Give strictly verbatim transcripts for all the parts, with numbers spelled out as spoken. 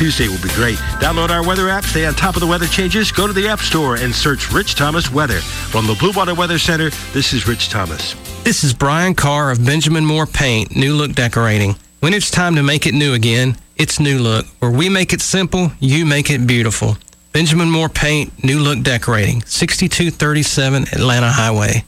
Tuesday will be great. Download our weather app, stay on top of the weather changes, go to the App Store and search Rich Thomas Weather. From the Blue Water Weather Center, this is Rich Thomas. This is Brian Carr of Benjamin Moore Paint, New Look Decorating. When it's time to make it new again, it's New Look. Where we make it simple, you make it beautiful. Benjamin Moore Paint, New Look Decorating, sixty-two thirty-seven Atlanta Highway.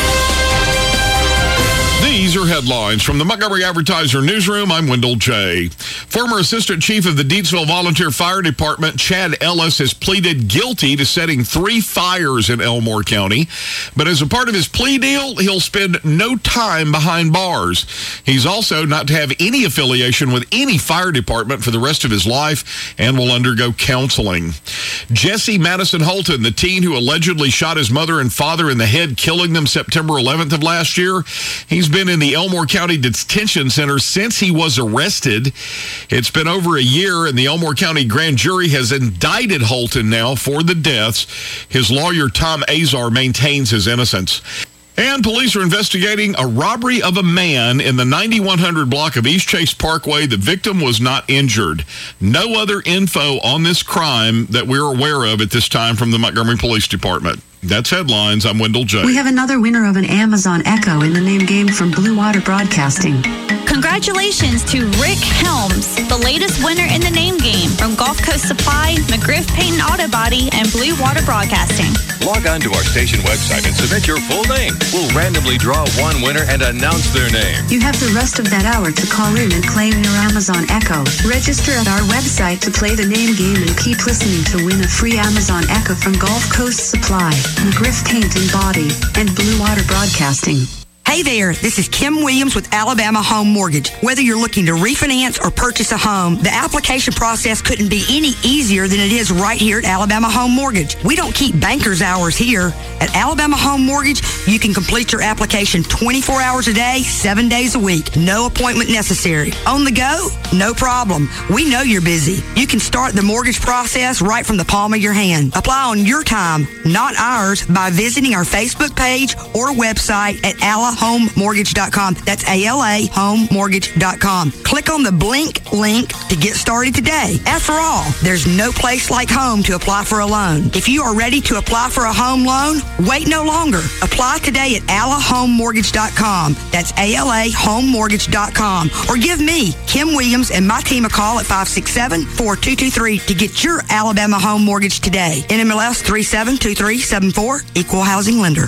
These are headlines from the Montgomery Advertiser newsroom. I'm Wendell J. Former Assistant Chief of the Deansville Volunteer Fire Department, Chad Ellis, has pleaded guilty to setting three fires in Elmore County. But as a part of his plea deal, he'll spend no time behind bars. He's also not to have any affiliation with any fire department for the rest of his life and will undergo counseling. Jesse Madison Holton, the teen who allegedly shot his mother and father in the head, killing them September eleventh of last year, he's been in the Elmore County Detention Center since he was arrested. It's been over a year, and the Elmore County Grand Jury has indicted Holton now for the deaths. His lawyer, Tom Azar, maintains his innocence. And police are investigating a robbery of a man in the ninety-one hundred block of East Chase Parkway. The victim was not injured. No other info on this crime that we're aware of at this time from the Montgomery Police Department. That's headlines. I'm Wendell J. We have another winner of an Amazon Echo in the name game from Blue Water Broadcasting. Congratulations to Rick Helms, the latest winner in the name game from Gulf Coast Supply, McGriff Paint and Auto Body, and Blue Water Broadcasting. Log on to our station website and submit your full name. We'll randomly draw one winner and announce their name. You have the rest of that hour to call in and claim your Amazon Echo. Register at our website to play the name game and keep listening to win a free Amazon Echo from Gulf Coast Supply, McGriff Paint and Body, and Blue Water Broadcasting. Hey there, this is Kim Williams with Alabama Home Mortgage. Whether you're looking to refinance or purchase a home, the application process couldn't be any easier than it is right here at Alabama Home Mortgage. We don't keep banker's hours here. At Alabama Home Mortgage, you can complete your application twenty-four hours a day, seven days a week. No appointment necessary. On the go? No problem. We know you're busy. You can start the mortgage process right from the palm of your hand. Apply on your time, not ours, by visiting our Facebook page or website at ala home mortgage dot com. That's A L A home mortgage dot com. Click on the Blink link to get started today. After all, there's no place like home to apply for a loan. If you are ready to apply for a home loan, wait no longer. Apply today at ala home mortgage dot com. That's A L A home mortgage dot com. Or give me, Kim Williams, and my team a call at five six seven, four two two three to get your Alabama home mortgage today. N M L S three seven two three seven four, Equal Housing Lender.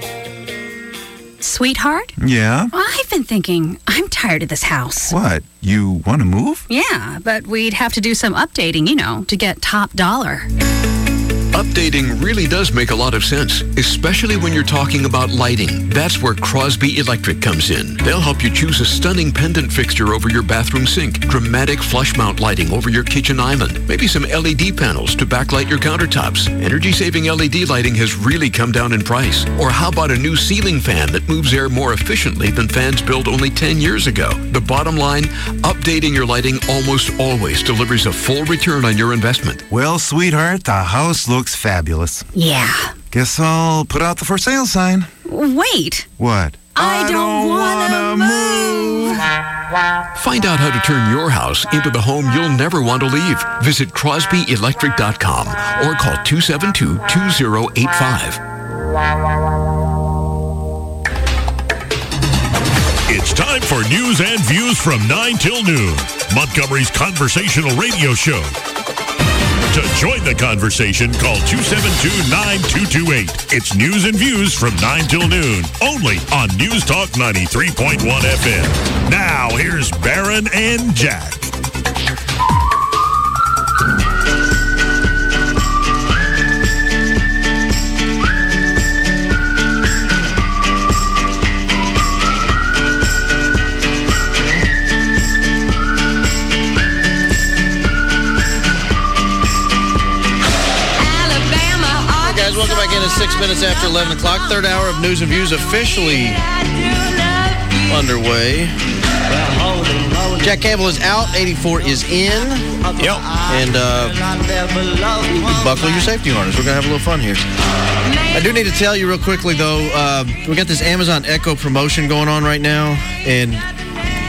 Sweetheart? Yeah? Well, I've been thinking, I'm tired of this house. What? You want to move? Yeah, but we'd have to do some updating, you know, to get top dollar. Updating really does make a lot of sense, especially when you're talking about lighting. That's where Crosby Electric comes in. They'll help you choose a stunning pendant fixture over your bathroom sink, dramatic flush mount lighting over your kitchen island, maybe some L E D panels to backlight your countertops. Energy-saving L E D lighting has really come down in price. Or how about a new ceiling fan that moves air more efficiently than fans built only ten years ago? The bottom line, updating your lighting almost always delivers a full return on your investment. Well, sweetheart, the house looks fabulous. Yeah. Guess I'll put out the for sale sign. Wait. What? I, I don't, don't want to move. Find out how to turn your house into the home you'll never want to leave. Visit crosby electric dot com or call two seven two, two zero eight five. It's time for news and views from nine till noon. Montgomery's conversational radio show. To join the conversation, call two seven two, nine two two eight. It's news and views from nine till noon, only on News Talk ninety-three point one F M. Now, here's Barron and Jack. Welcome back in at six minutes after eleven o'clock. Third hour of News and Views officially underway. Jack Campbell is out. eighty-four is in. Yep. And uh, buckle your safety harness. We're going to have a little fun here. I do need to tell you real quickly, though, uh, we got this Amazon Echo promotion going on right now. And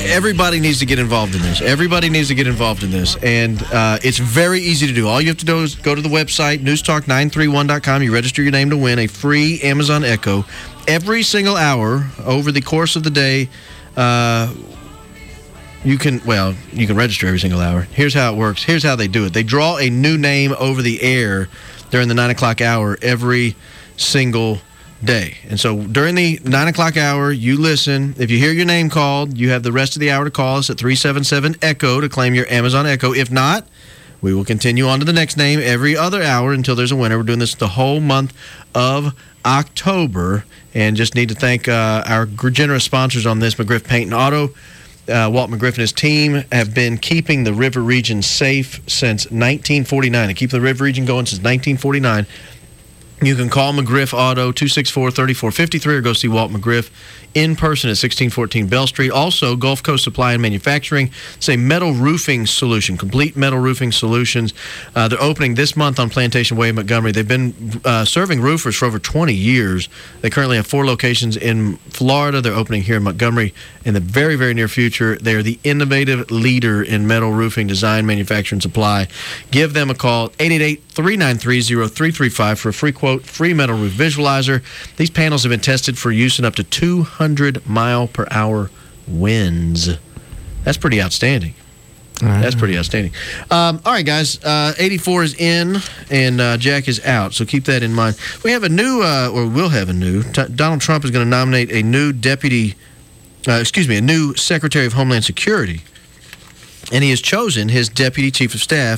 everybody needs to get involved in this. Everybody needs to get involved in this. And uh, it's very easy to do. All you have to do is go to the website, news talk nine three one dot com. You register your name to win a free Amazon Echo. Every single hour over the course of the day, uh, you can, well, you can register every single hour. Here's how it works. Here's how they do it. They draw a new name over the air during the nine o'clock hour every single day. And so during the nine o'clock hour, you listen. If you hear your name called, you have the rest of the hour to call us at three seven seven ECHO to claim your Amazon Echo. If not, we will continue on to the next name every other hour until there's a winner. We're doing this the whole month of October. And just need to thank uh, our generous sponsors on this, McGriff Paint and Auto. Uh, Walt McGriff and his team have been keeping the River Region safe since nineteen forty-nine. They keep the River Region going since nineteen forty-nine. You can call McGriff Auto, two six four, three four five three, or go see Walt McGriff in person at sixteen fourteen Bell Street. Also, Gulf Coast Supply and Manufacturing. It's a metal roofing solution, complete metal roofing solutions. Uh, they're opening this month on Plantation Way, Montgomery. They've been uh, serving roofers for over twenty years. They currently have four locations in Florida. They're opening here in Montgomery in the very, very near future. They are the innovative leader in metal roofing design, manufacture, and supply. Give them a call, eight eight eight, three nine three, zero three three five, for a free quote, free metal roof visualizer. These panels have been tested for use in up to two hundred mile per hour winds. That's pretty outstanding. Right. That's pretty outstanding. Um, all right, guys. Uh, eighty-four is in, and uh, Jack is out, so keep that in mind. We have a new, uh, or will have a new, t- Donald Trump is going to nominate a new deputy, uh, excuse me, a new Secretary of Homeland Security, and he has chosen his Deputy Chief of Staff,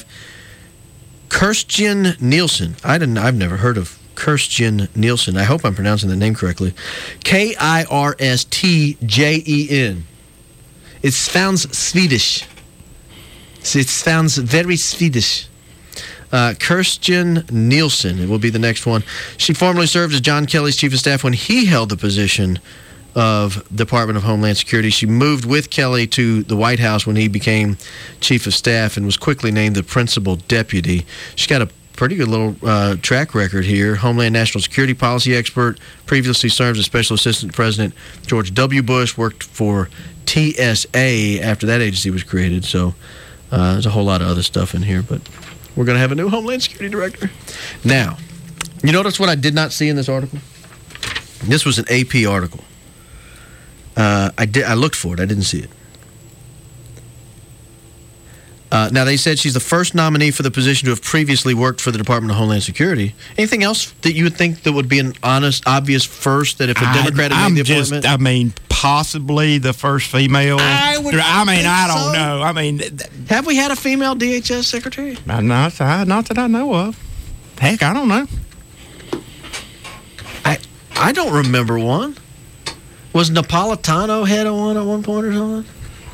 Kirstjen Nielsen. I didn't, I've never heard of Kirstjen Nielsen. I hope I'm pronouncing the name correctly. K I R S T J E N. It sounds Swedish. It sounds very Swedish. Uh, Kirstjen Nielsen, it will be the next one. She formerly served as John Kelly's Chief of Staff when he held the position of Department of Homeland Security. She moved with Kelly to the White House when he became Chief of Staff and was quickly named the Principal Deputy. She's got a pretty good little uh, track record here. Homeland National Security Policy expert, previously served as Special Assistant to President George W. Bush, worked for T S A after that agency was created. So uh, there's a whole lot of other stuff in here, but we're going to have a new Homeland Security Director. Now, you notice what I did not see in this article? This was an A P article. Uh, I did. I looked for it. I didn't see it. Uh, now, they said she's the first nominee for the position to have previously worked for the Department of Homeland Security. Anything else that you would think that would be an honest, obvious first, that if a Democrat had I'm made the just, appointment? I mean, possibly the first female. I would I mean, think I don't so. know. I mean, have we had a female D H S secretary? Not, not that I know of. Heck, I don't know. I I don't remember one. Was Napolitano head of one at one point or something?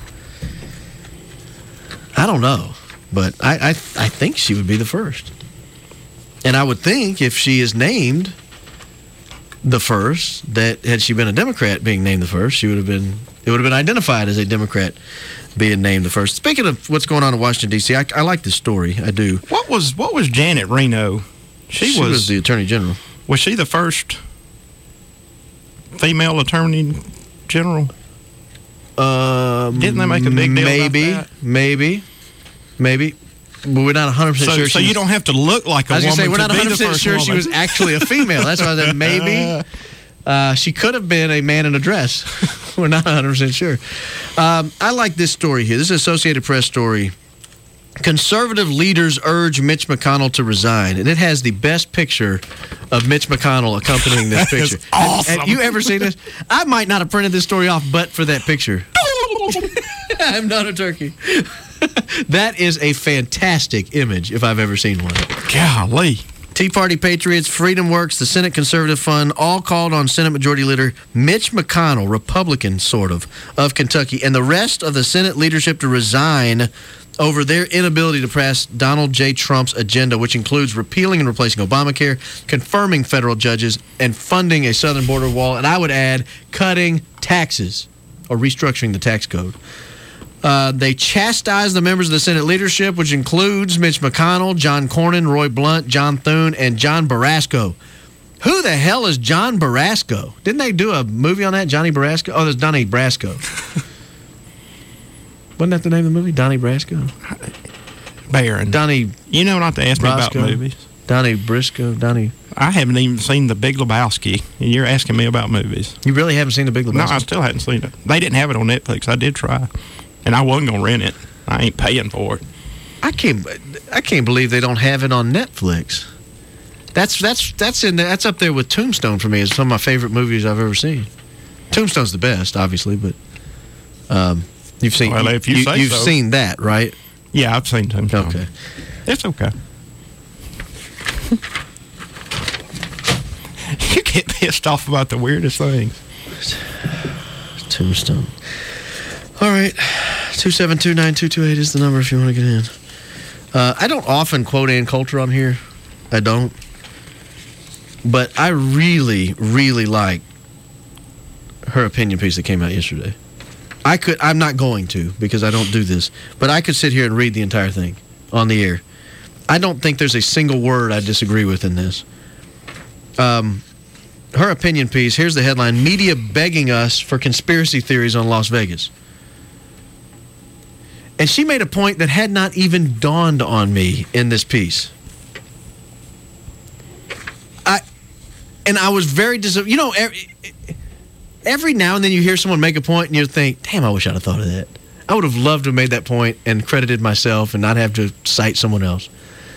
I don't know, but I, I I think she would be the first. And I would think if she is named the first, that had she been a Democrat being named the first, she would have been it would have been identified as a Democrat being named the first. Speaking of what's going on in Washington, D C, I, I like this story. I do. What was what was Janet Reno? She, she was, was the Attorney General. Was she the first female Attorney General? Um, Didn't they make a big deal maybe, about that? Maybe, maybe, but we're not one hundred percent so, sure. So she you was, don't have to look like a I was woman gonna say we're to not be one the hundred percent first sure she woman. was actually a female. That's why I said maybe. Uh, she could have been a man in a dress. We're not one hundred percent sure. Um, I like this story here. This is an Associated Press story. Conservative leaders urge Mitch McConnell to resign. And it has the best picture of Mitch McConnell accompanying this picture. Awesome. Have, have you ever seen this? I might not have printed this story off but for that picture. I'm not a turkey. That is a fantastic image if I've ever seen one. Golly. Tea Party Patriots, Freedom Works, the Senate Conservative Fund, all called on Senate Majority Leader Mitch McConnell, Republican sort of, of Kentucky, and the rest of the Senate leadership to resign over their inability to pass Donald J. Trump's agenda, which includes repealing and replacing Obamacare, confirming federal judges, and funding a southern border wall, and I would add, cutting taxes or restructuring the tax code. Uh, they chastised the members of the Senate leadership, which includes Mitch McConnell, John Cornyn, Roy Blunt, John Thune, and John Barrasso. Who the hell is John Barrasso? Didn't they do a movie on that, Johnny Barrasso? Oh, there's Donnie Brasco. Wasn't that the name of the movie? Donnie Brasco? Barron. Donnie. You know not to ask Brasco, me about movies. Donnie Briscoe. Donnie. I haven't even seen The Big Lebowski, and you're asking me about movies. You really haven't seen The Big Lebowski? No, I still hadn't seen it. They didn't have it on Netflix. I did try, and I wasn't gonna rent it. I ain't paying for it. I can't. I can't believe they don't have it on Netflix. That's that's that's in the, that's up there with Tombstone for me. It's some of my favorite movies I've ever seen. Tombstone's the best, obviously, but um, you've seen. Well, if you, you say you've so. seen that, right? Yeah, I've seen Tombstone. Okay, it's okay. You get pissed off about the weirdest things. Tombstone. All right, two seven two nine two two eight is the number if you want to get in. Uh, I don't often quote Ann Coulter on here. I don't. But I really, really like her opinion piece that came out yesterday. I could, I'm not going to because I don't do this, but I could sit here and read the entire thing on the air. I don't think there's a single word I disagree with in this. Um, her opinion piece, here's the headline: Media begging us for conspiracy theories on Las Vegas. And she made a point that had not even dawned on me in this piece. I and I was very dis- you know every, every now and then you hear someone make a point and you think, damn, I wish I'd have thought of that. I would have loved to have made that point and credited myself and not have to cite someone else.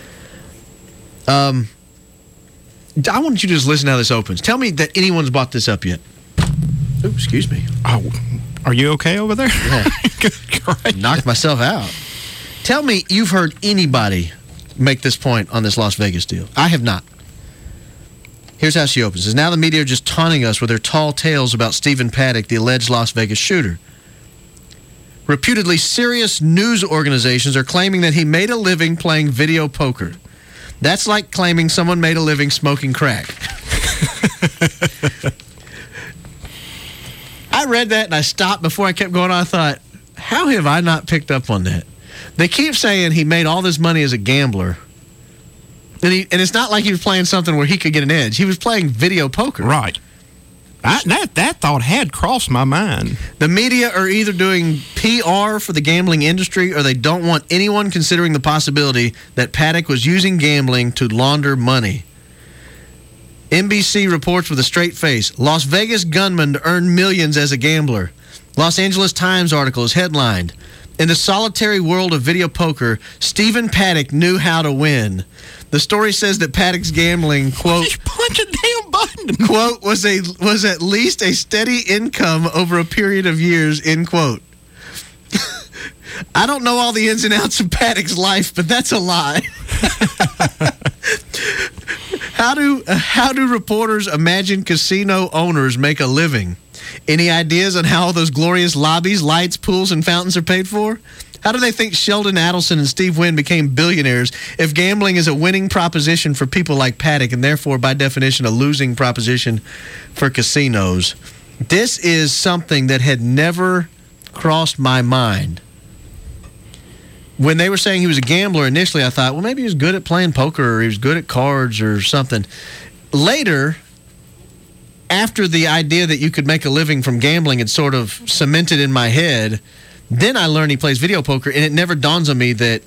Um, I want you to just listen to how this opens. Tell me that anyone's bought this up yet. Ooh, excuse me. Oh, are you okay over there? Yeah. Knocked myself out. Tell me you've heard anybody make this point on this Las Vegas deal. I have not. Here's how she opens. It says, now the media are just taunting us with their tall tales about Stephen Paddock, the alleged Las Vegas shooter. Reputedly serious news organizations are claiming that he made a living playing video poker. That's like claiming someone made a living smoking crack. I read that and I stopped before I kept going on. I thought, how have I not picked up on that? They keep saying he made all this money as a gambler. And, he, and it's not like he was playing something where he could get an edge. He was playing video poker. Right. I, that, that thought had crossed my mind. The media are either doing P R for the gambling industry or they don't want anyone considering the possibility that Paddock was using gambling to launder money. N B C reports with a straight face, Las Vegas gunman earned millions as a gambler. Los Angeles Times article is headlined, in the solitary world of video poker, Stephen Paddock knew how to win. The story says that Paddock's gambling, quote, just punch a damn button, quote, was a was at least a steady income over a period of years, end quote. I don't know all the ins and outs of Paddock's life, but that's a lie. How do uh, how do reporters imagine casino owners make a living? Any ideas on how all those glorious lobbies, lights, pools, and fountains are paid for? How do they think Sheldon Adelson and Steve Wynn became billionaires if gambling is a winning proposition for people like Paddock and therefore, by definition, a losing proposition for casinos? This is something that had never crossed my mind. When they were saying he was a gambler initially, I thought, well, maybe he was good at playing poker or he was good at cards or something. Later, after the idea that you could make a living from gambling had sort of cemented in my head, then I learned he plays video poker, and it never dawns on me that,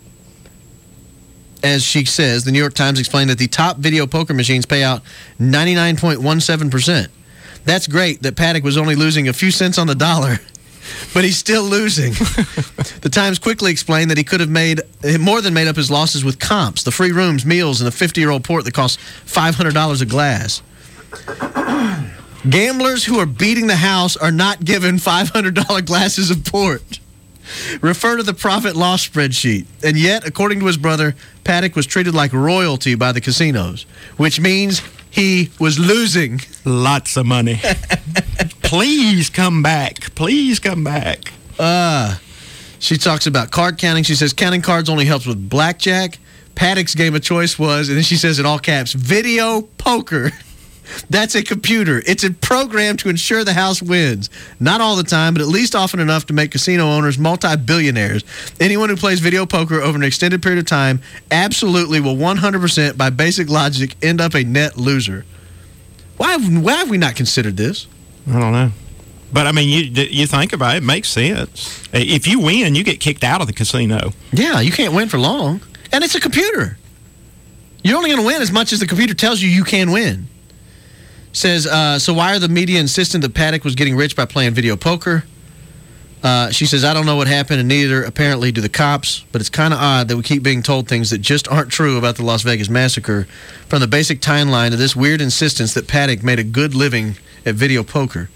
as she says, the New York Times explained that the top video poker machines pay out ninety-nine point one seven percent. That's great that Paddock was only losing a few cents on the dollar, but he's still losing. The Times quickly explained that he could have made more than made up his losses with comps, the free rooms, meals, and the fifty-year-old port that costs five hundred dollars a glass. Gamblers who are beating the house are not given five hundred dollars glasses of port. Refer to the profit loss spreadsheet. And yet, according to his brother, Paddock was treated like royalty by the casinos, which means he was losing lots of money. Please come back. Please come back. Uh, she talks about card counting. She says counting cards only helps with blackjack. Paddock's game of choice was, and then she says in all caps, video poker. That's a computer. It's a program to ensure the house wins. Not all the time, but at least often enough to make casino owners multi-billionaires. Anyone who plays video poker over an extended period of time absolutely will one hundred percent, by basic logic, end up a net loser. Why have, why have we not considered this? I don't know. But, I mean, you you think about it, it makes sense. If you win, you get kicked out of the casino. Yeah, you can't win for long. And it's a computer. You're only going to win as much as the computer tells you you can win. Says, uh, so why are the media insistent that Paddock was getting rich by playing video poker? Uh, she says, I don't know what happened, and neither apparently do the cops, but it's kind of odd that we keep being told things that just aren't true about the Las Vegas massacre from the basic timeline to this weird insistence that Paddock made a good living at video poker.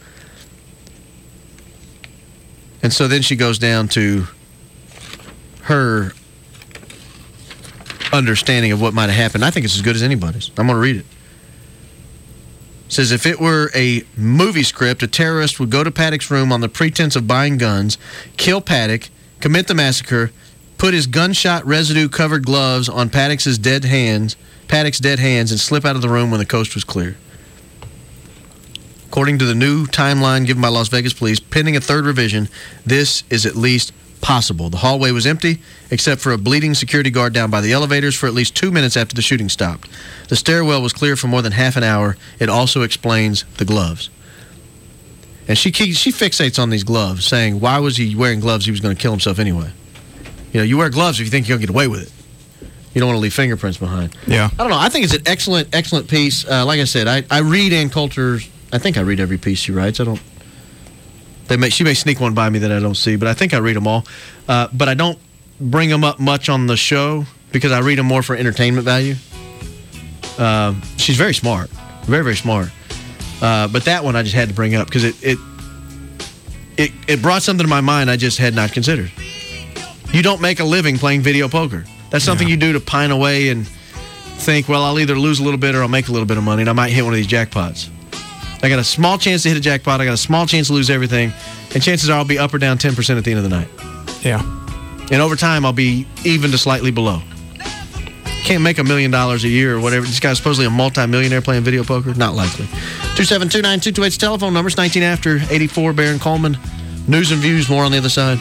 And so then she goes down to her understanding of what might have happened. I think it's as good as anybody's. I'm going to read it. It says, if it were a movie script, a terrorist would go to Paddock's room on the pretense of buying guns, kill Paddock, commit the massacre, put his gunshot residue-covered gloves on Paddock's dead hands, Paddock's dead hands, and slip out of the room when the coast was clear. According to the new timeline given by Las Vegas police, pending a third revision, this is at least possible. The hallway was empty, except for a bleeding security guard down by the elevators for at least two minutes after the shooting stopped. The stairwell was clear for more than half an hour. It also explains the gloves. And she she fixates on these gloves, saying, why was he wearing gloves? He was going to kill himself anyway. You know, you wear gloves if you think you're going to get away with it. You don't want to leave fingerprints behind. Yeah. I don't know. I think it's an excellent, excellent piece. Uh, like I said, I, I read Ann Coulter's, I think I read every piece she writes. I don't. They may, she may sneak one by me that I don't see, but I think I read them all. Uh, but I don't bring them up much on the show because I read them more for entertainment value. Uh, she's very smart. Very, very smart. Uh, but that one I just had to bring up because it, it, it, it brought something to my mind I just had not considered. You don't make a living playing video poker. That's something yeah. you do to pine away and think, well, I'll either lose a little bit or I'll make a little bit of money, and I might hit one of these jackpots. I got a small chance to hit a jackpot. I got a small chance to lose everything. And chances are I'll be up or down ten percent at the end of the night. Yeah. And over time, I'll be even to slightly below. Can't make a million dollars a year or whatever. This guy's supposedly a multi-millionaire playing video poker. Not likely. two seven two, nine two two eight's telephone number. It's nineteen after eighty-four. Baron Coleman. News and views. More on the other side.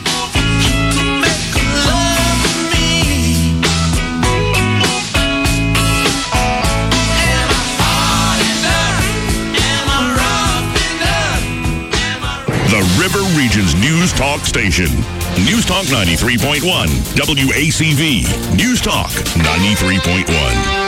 The River Region's News Talk station. News Talk ninety-three point one. W A C V. News Talk ninety-three point one.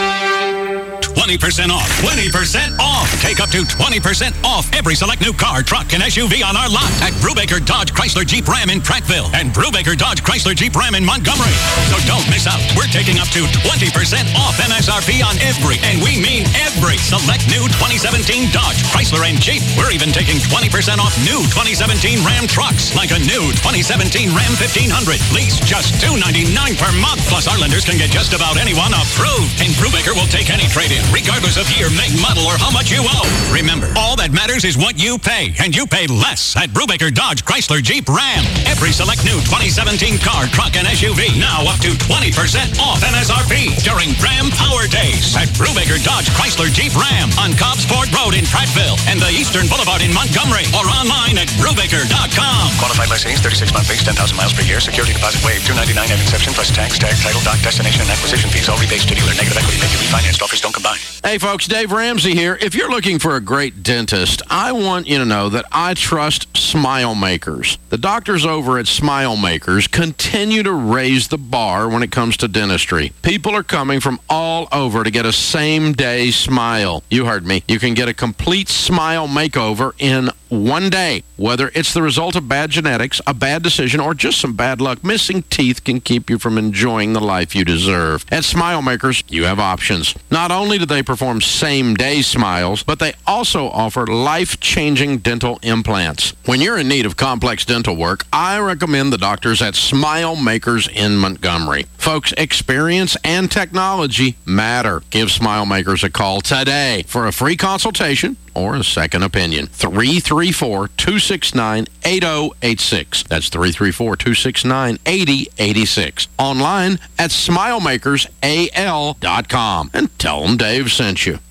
twenty percent off. twenty percent off. Take up to twenty percent off every select new car, truck, and S U V on our lot at Brubaker Dodge Chrysler Jeep Ram in Prattville and Brubaker Dodge Chrysler Jeep Ram in Montgomery. So don't miss out. We're taking up to twenty percent off M S R P on every, and we mean every, select new twenty seventeen Dodge, Chrysler, and Jeep. We're even taking twenty percent off new twenty seventeen Ram trucks, like a new twenty seventeen Ram fifteen hundred. Lease just two hundred ninety-nine dollars per month. Plus, our lenders can get just about anyone approved. And Brubaker will take any trade-in, regardless of year, make, model, or how much you owe. Remember, all that matters is what you pay, and you pay less at Brubaker Dodge Chrysler Jeep Ram. Every select new twenty seventeen car, truck, and S U V now up to twenty percent off M S R P during Ram Power Days at Brubaker Dodge Chrysler Jeep Ram on Cobbsport Road in Prattville and the Eastern Boulevard in Montgomery, or online at Brubaker dot com. Qualified lessee, thirty-six month lease, ten thousand miles per year. Security deposit waived, two ninety-nine at inception plus tax, tag, title, dock, destination, and acquisition fees. All rebates to dealer. Negative equity may be refinanced. Offers don't combine. Hey folks, Dave Ramsey here. If you're looking for a great dentist, I want you to know that I trust Smile Makers. The doctors over at Smile Makers continue to raise the bar when it comes to dentistry. People are coming from all over to get a same-day smile. You heard me. You can get a complete smile makeover in one day. Whether it's the result of bad genetics, a bad decision, or just some bad luck, missing teeth can keep you from enjoying the life you deserve. At Smile Makers, you have options. Not only do they perform same-day smiles, but they also offer life-changing dental implants. When you're in need of complex dental work, I recommend the doctors at Smile Makers in Montgomery. Folks, experience and technology matter. Give Smile Makers a call today for a free consultation or a second opinion. three three four, two six nine, eight zero eight six. That's three three four, two six nine, eight zero eight six. Online at smile makers A L dot com. And tell them Dave sent you.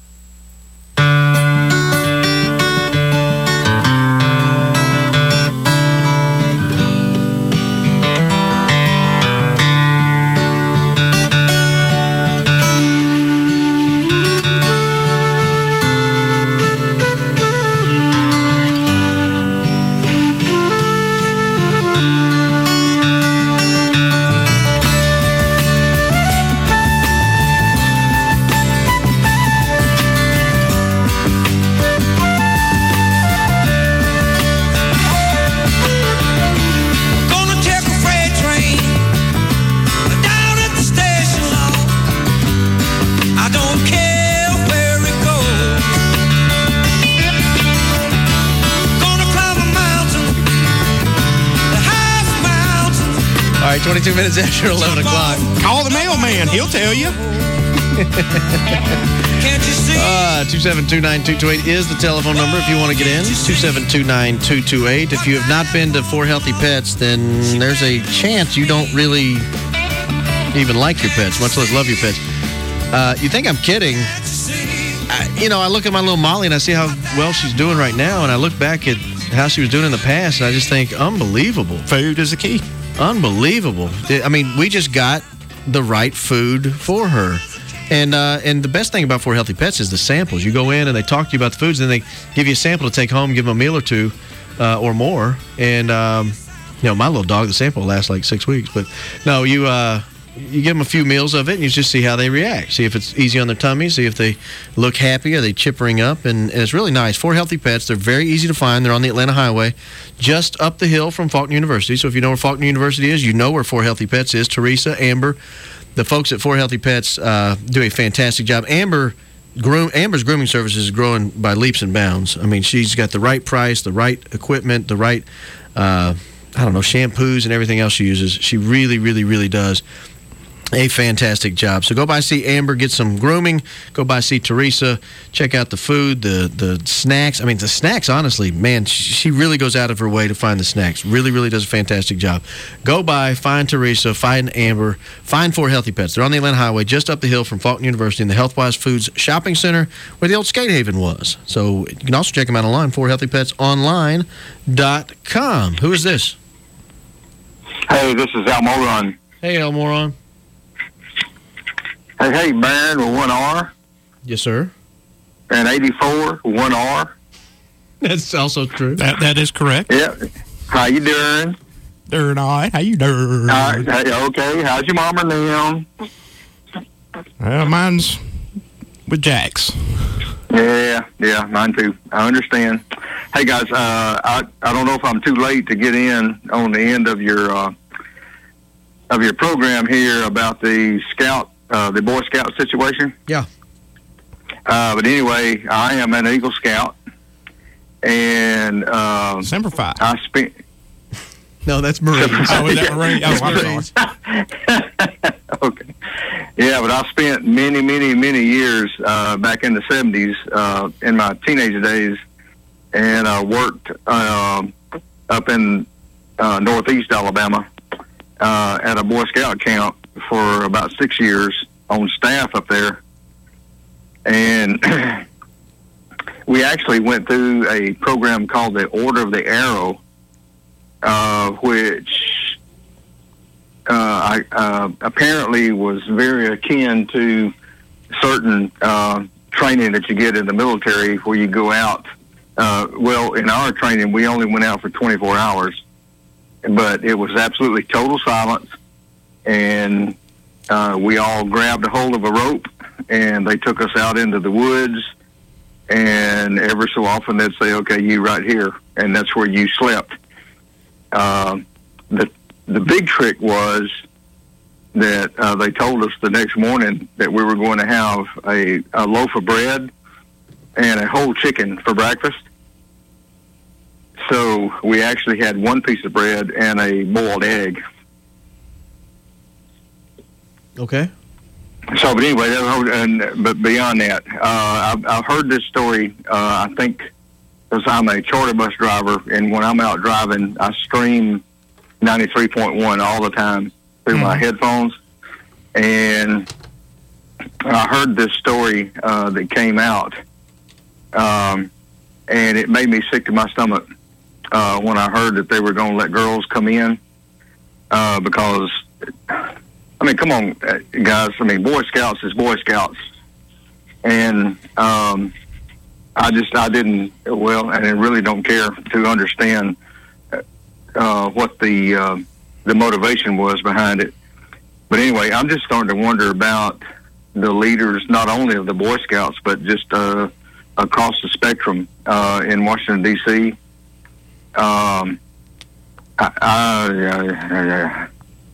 right, twenty-two minutes after eleven o'clock. Call the mailman. He'll tell you. Uh, two seven two, nine two two eight is the telephone number if you want to get in. two seven two, nine two two eight. If you have not been to For Healthy Pets, then there's a chance you don't really even like your pets, much less love your pets. Uh, you think I'm kidding. I, you know, I look at my little Molly and I see how well she's doing right now, and I look back at how she was doing in the past, and I just think, unbelievable. Food is the key. Unbelievable. I mean, we just got the right food for her. And uh, and the best thing about For Healthy Pets is the samples. You go in and they talk to you about the foods, and then they give you a sample to take home, give them a meal or two uh, or more. And, um, you know, my little dog, the sample lasts like six weeks. But, no, you uh, you give them a few meals of it, and you just see how they react. See if it's easy on their tummy, see if they look happy, are they chippering up. And, and it's really nice. For Healthy Pets, they're very easy to find. They're on the Atlanta Highway, just up the hill from Faulkner University. So if you know where Faulkner University is, you know where For Healthy Pets is. Teresa, Amber, the folks at For Healthy Pets uh, do a fantastic job. Amber, groom, Amber's grooming services is growing by leaps and bounds. I mean, she's got the right price, the right equipment, the right, uh, I don't know, shampoos and everything else she uses. She really, really, really does a fantastic job. So go by, see Amber, get some grooming. Go by, see Teresa. Check out the food, the the snacks. I mean, the snacks, honestly, man, she really goes out of her way to find the snacks. Really, really does a fantastic job. Go by, find Teresa, find Amber, find For Healthy Pets. They're on the Atlanta Highway, just up the hill from Faulkner University in the Healthwise Foods Shopping Center, where the old Skate Haven was. So you can also check them out online, for healthy pets online dot com. Who is this? Hey, this is Al Moron. Hey, Al Moron. Hey, hey, Baron with one R. Yes, sir. And eighty-four, one R. That's also true. That That is correct. Yeah. How you doing? Doing all right. How you doing? Uh, hey, okay. How's your mom and them? Well, mine's with Jax. Yeah, yeah, mine too. I understand. Hey, guys, uh, I, I don't know if I'm too late to get in on the end of your, uh, of your program here about the Scout Uh, the Boy Scout situation. Yeah. Uh, but anyway, I am an Eagle Scout, and uh, Semper Fi. I spent. No, that's Marines. Oh, is that Marines? Oh, I'm sorry. Okay. Yeah, but I spent many, many, many years uh, back in the seventies, uh, in my teenage days, and I worked uh, up in uh, northeast Alabama uh, at a Boy Scout camp for about six years on staff up there. And we actually went through a program called the Order of the Arrow, uh, which uh, I, uh, apparently was very akin to certain uh, training that you get in the military where you go out. Uh, well, in our training, we only went out for twenty-four hours, but it was absolutely total silence. And uh, we all grabbed a hold of a rope, and they took us out into the woods. And every so often they'd say, "Okay, you right here," and that's where you slept. Uh, the the big trick was that uh, they told us the next morning that we were going to have a, a loaf of bread and a whole chicken for breakfast. So we actually had one piece of bread and a boiled egg. Okay. So, but anyway, that was, and, but beyond that, uh, I've, I've heard this story, uh, I think, because I'm a charter bus driver, and when I'm out driving, I stream ninety-three point one all the time through mm-hmm. my headphones. And I heard this story uh, that came out, um, and it made me sick to my stomach uh, when I heard that they were going to let girls come in uh, because... I mean, come on, guys. I mean, Boy Scouts is Boy Scouts. And um, I just, I didn't, well, and I really don't care to understand uh, what the uh, the motivation was behind it. But anyway, I'm just starting to wonder about the leaders, not only of the Boy Scouts, but just uh, across the spectrum uh, in Washington, D C Um, I, I, I,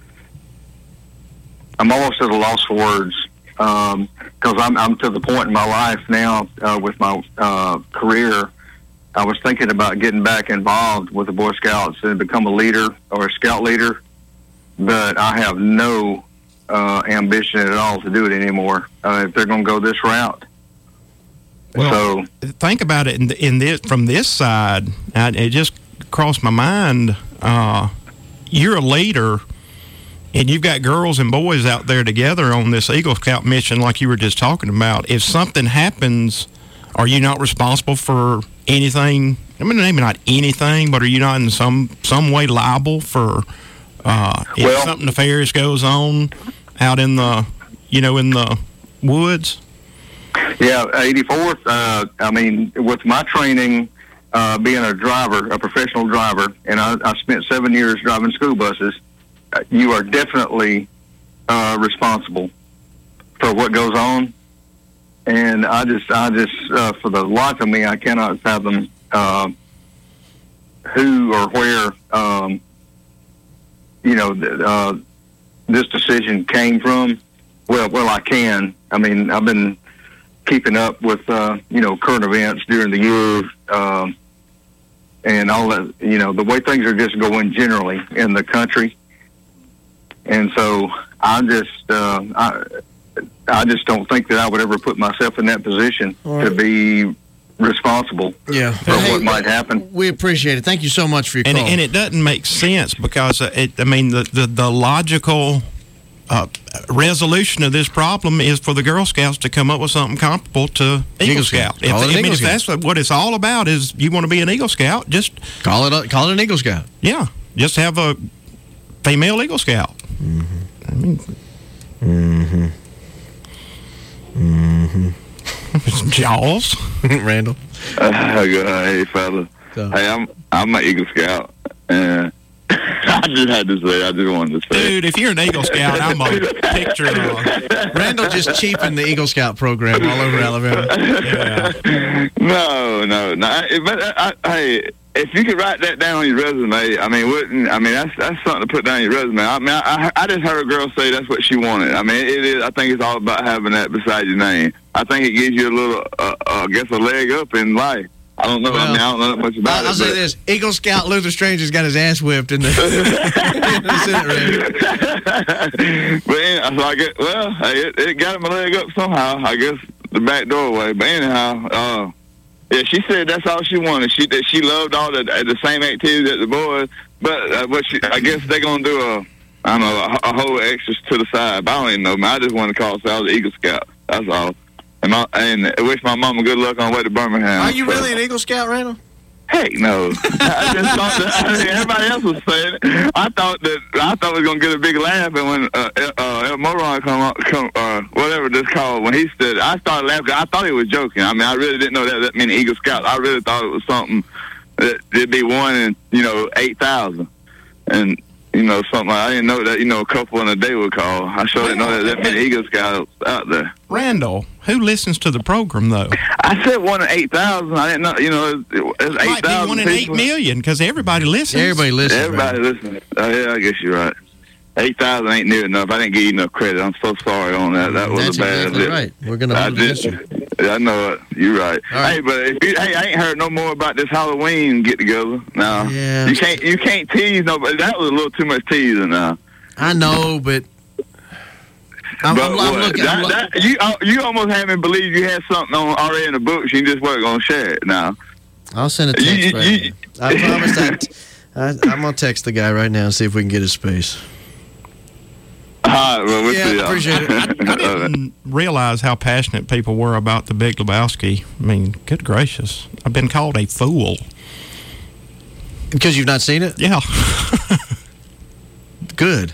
I'm almost at a loss for words because um, I'm, I'm to the point in my life now uh, with my uh, career. I was thinking about getting back involved with the Boy Scouts and become a leader or a scout leader. but I have no uh, ambition at all to do it anymore uh, if they're going to go this route. Well, so think about it in, in this from this side. I, it just crossed my mind. Uh, you're a leader, and you've got girls and boys out there together on this Eagle Scout mission, like you were just talking about. If something happens, are you not responsible for anything? I mean, maybe not anything, but are you not in some some way liable for uh, if well, something nefarious goes on out in the, you know, in the woods? Yeah, eighty-fourth, uh, I mean, with my training, uh, being a driver, a professional driver, and I, I spent seven years driving school buses, uh, you are definitely uh, responsible for what goes on. And I just, I just, uh, for the life of me, I cannot fathom uh, who or where, um, you know, th- uh, this decision came from. Well, well, I can. I mean, I've been keeping up with, uh, you know, current events during the year, um, and all that, you know, the way things are just going generally in the country. And so I just, uh, I, I just don't think that I would ever put myself in that position right. to be responsible yeah. for hey, what might happen. We appreciate it. Thank you so much for your and, call. And it doesn't make sense because, it, I mean, the, the, the logical uh, resolution of this problem is for the Girl Scouts to come up with something comparable to Eagle, Eagle Scout. If, call it I mean, Eagle if Scout. that's what it's all about is you want to be an Eagle Scout, just call it a, call it an Eagle Scout. Yeah, just have a female Eagle Scout. Mm-hmm. I mean, mm-hmm. Mm-hmm. Jaws, Randall. Uh, hey, fella. So. Hey, I'm I'm an Eagle Scout, and I just had to say, I just wanted to say, dude, if you're an Eagle Scout, I'm a picture of Randall just cheapened the Eagle Scout program all over Alabama. Yeah. No, no, no. But I, I, hey, if you could write that down on your resume, I mean, wouldn't I mean that's that's something to put down on your resume. I mean, I, I just heard a girl say that's what she wanted. I mean, it is. I think it's all about having that beside your name. I think it gives you a little, uh, uh, I guess, a leg up in life. I don't know. Well, I mean, I don't know that much about I'll, it. I'll say this: Eagle Scout Luther Strange has got his ass whipped in the, in the Senate race. But anyhow, so I get well, hey, it, it got him a leg up somehow. I guess the back doorway. But anyhow, uh, yeah, she said that's all she wanted. She that she loved all the the same activities as the boys, but uh, what she, I guess they're gonna do a I don't know a, a whole extras to the side. But I don't even know, man. I just want to call myself the Eagle Scout. That's all. And, my, and I wish my mama good luck on the way to Birmingham. Are you so. really an Eagle Scout, Randall? Heck no. I just thought that I mean, everybody else was saying it. I thought that I thought we was gonna get a big laugh, and when uh, uh, El Moron come up, come uh, whatever this called, when he said, I started laughing. I thought he was joking. I mean, I really didn't know that that many Eagle Scouts. I really thought it was something that it'd be one in you know eight thousand, and you know something. Like, I didn't know that you know a couple in a day would call. I sure didn't know that that many Eagle Scouts out there. Randall, who listens to the program though? I said one in eight thousand. I didn't know. You know, it, it's it eight thousand. Might be one in eight million because everybody listens. Everybody listens. Everybody right? listens. Oh yeah, I guess you're right. Eight thousand ain't near enough. I didn't give you enough credit. I'm so sorry on that. That was That's a bad. exactly right. We're gonna. I just, I know it. You're right. right. Hey, but if you, hey, I ain't heard no more about this Halloween get together. No, yeah. you can't. You can't tease nobody. That was a little too much teasing now. I know, but. I'm, but I'm, I'm what, looking, that, I'm that, you uh, you almost had me believe you had something on already in the books. You just weren't gonna share it now. I'll send a text You- right you- now. I promised I'd, I, I'm gonna text the guy right now and see if we can get his space. All right, well, we'll Yeah, see y'all. appreciate it. I didn't realize how passionate people were about the Big Lebowski. I mean, good gracious. I've been called a fool. Because you've not seen it? Yeah. Good.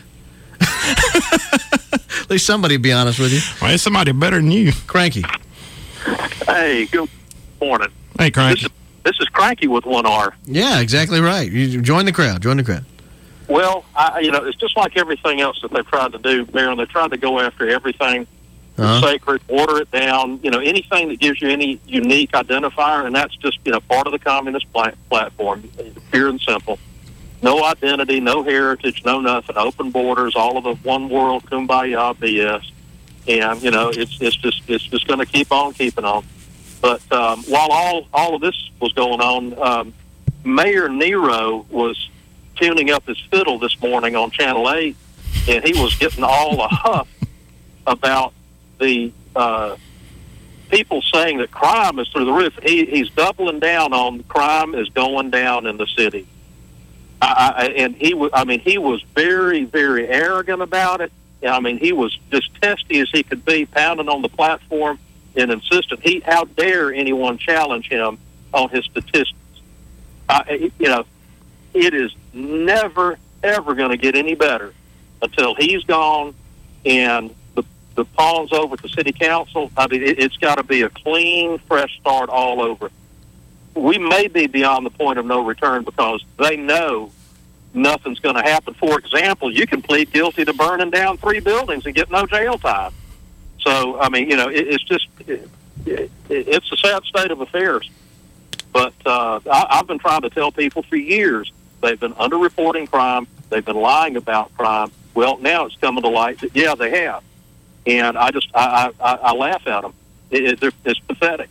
At least somebody be honest with you. Well, it's somebody better than you. Cranky. Hey, good morning. Hey, Cranky. This, this is Cranky with one R. Yeah, exactly right. You join the crowd. Join the crowd. Well, I, you know, it's just like everything else that they've tried to do, Baron. They tried to go after everything Uh-huh. sacred, water it down, you know, anything that gives you any unique identifier, and that's just, you know, part of the communist pla- platform, pure and simple. No identity, no heritage, no nothing, open borders, all of the one world kumbaya B S. And, you know, it's it's just it's just going to keep on keeping on. But um, while all, all of this was going on, um, Mayor Nero was tuning up his fiddle this morning on Channel eight and he was getting all a huff about the uh, people saying that crime is through the roof. He, he's doubling down on crime is going down in the city. I, I, and he was, I mean, he was very, very arrogant about it. I mean, he was just testy as he could be, pounding on the platform and insistent. He, how dare anyone challenge him on his statistics? Uh, you know, it is never, ever going to get any better until he's gone and the the pawns over to city council. I mean, it, it's got to be a clean, fresh start all over. We may be beyond the point of no return because they know nothing's going to happen. For example, you can plead guilty to burning down three buildings and get no jail time. So, I mean, you know, it, it's just, it, it, it's a sad state of affairs. But uh, I, I've been trying to tell people for years, they've been underreporting crime, they've been lying about crime. Well, now it's coming to light that, yeah, they have. And I just, I, I, I laugh at them. It, it, it's pathetic.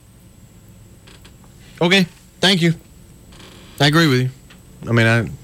Okay, thank you. I agree with you. I mean, I,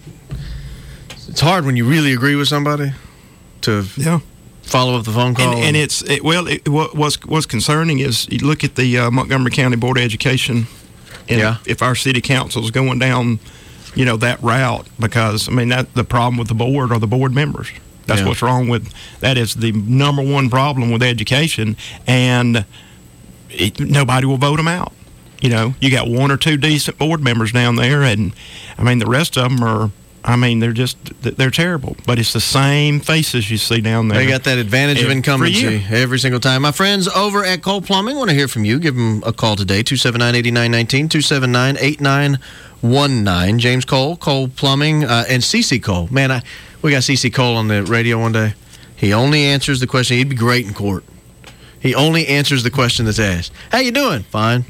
it's hard when you really agree with somebody to yeah. follow up the phone call. And, and it's, it, well, it, what, what's, what's concerning is you look at the uh, Montgomery County Board of Education, and yeah. if our city council is going down, you know, that route, because, I mean, that the problem with the board are the board members. That's yeah. what's wrong with, that is the number one problem with education, and it, nobody will vote them out. You know, you got one or two decent board members down there, and, I mean, the rest of them are, I mean, they're just, they're terrible. But it's the same faces you see down there. They got that advantage of incumbency every single time. My friends over at Cole Plumbing want to hear from you. Give them a call today, two seven nine, eight nine one nine, two seven nine, eight nine one nine. James Cole, Cole Plumbing, uh, and C C Cole. Man, I, we got C C Cole on the radio one day. He only answers the question. He'd be great in court. He only answers the question that's asked. How you doing? Fine.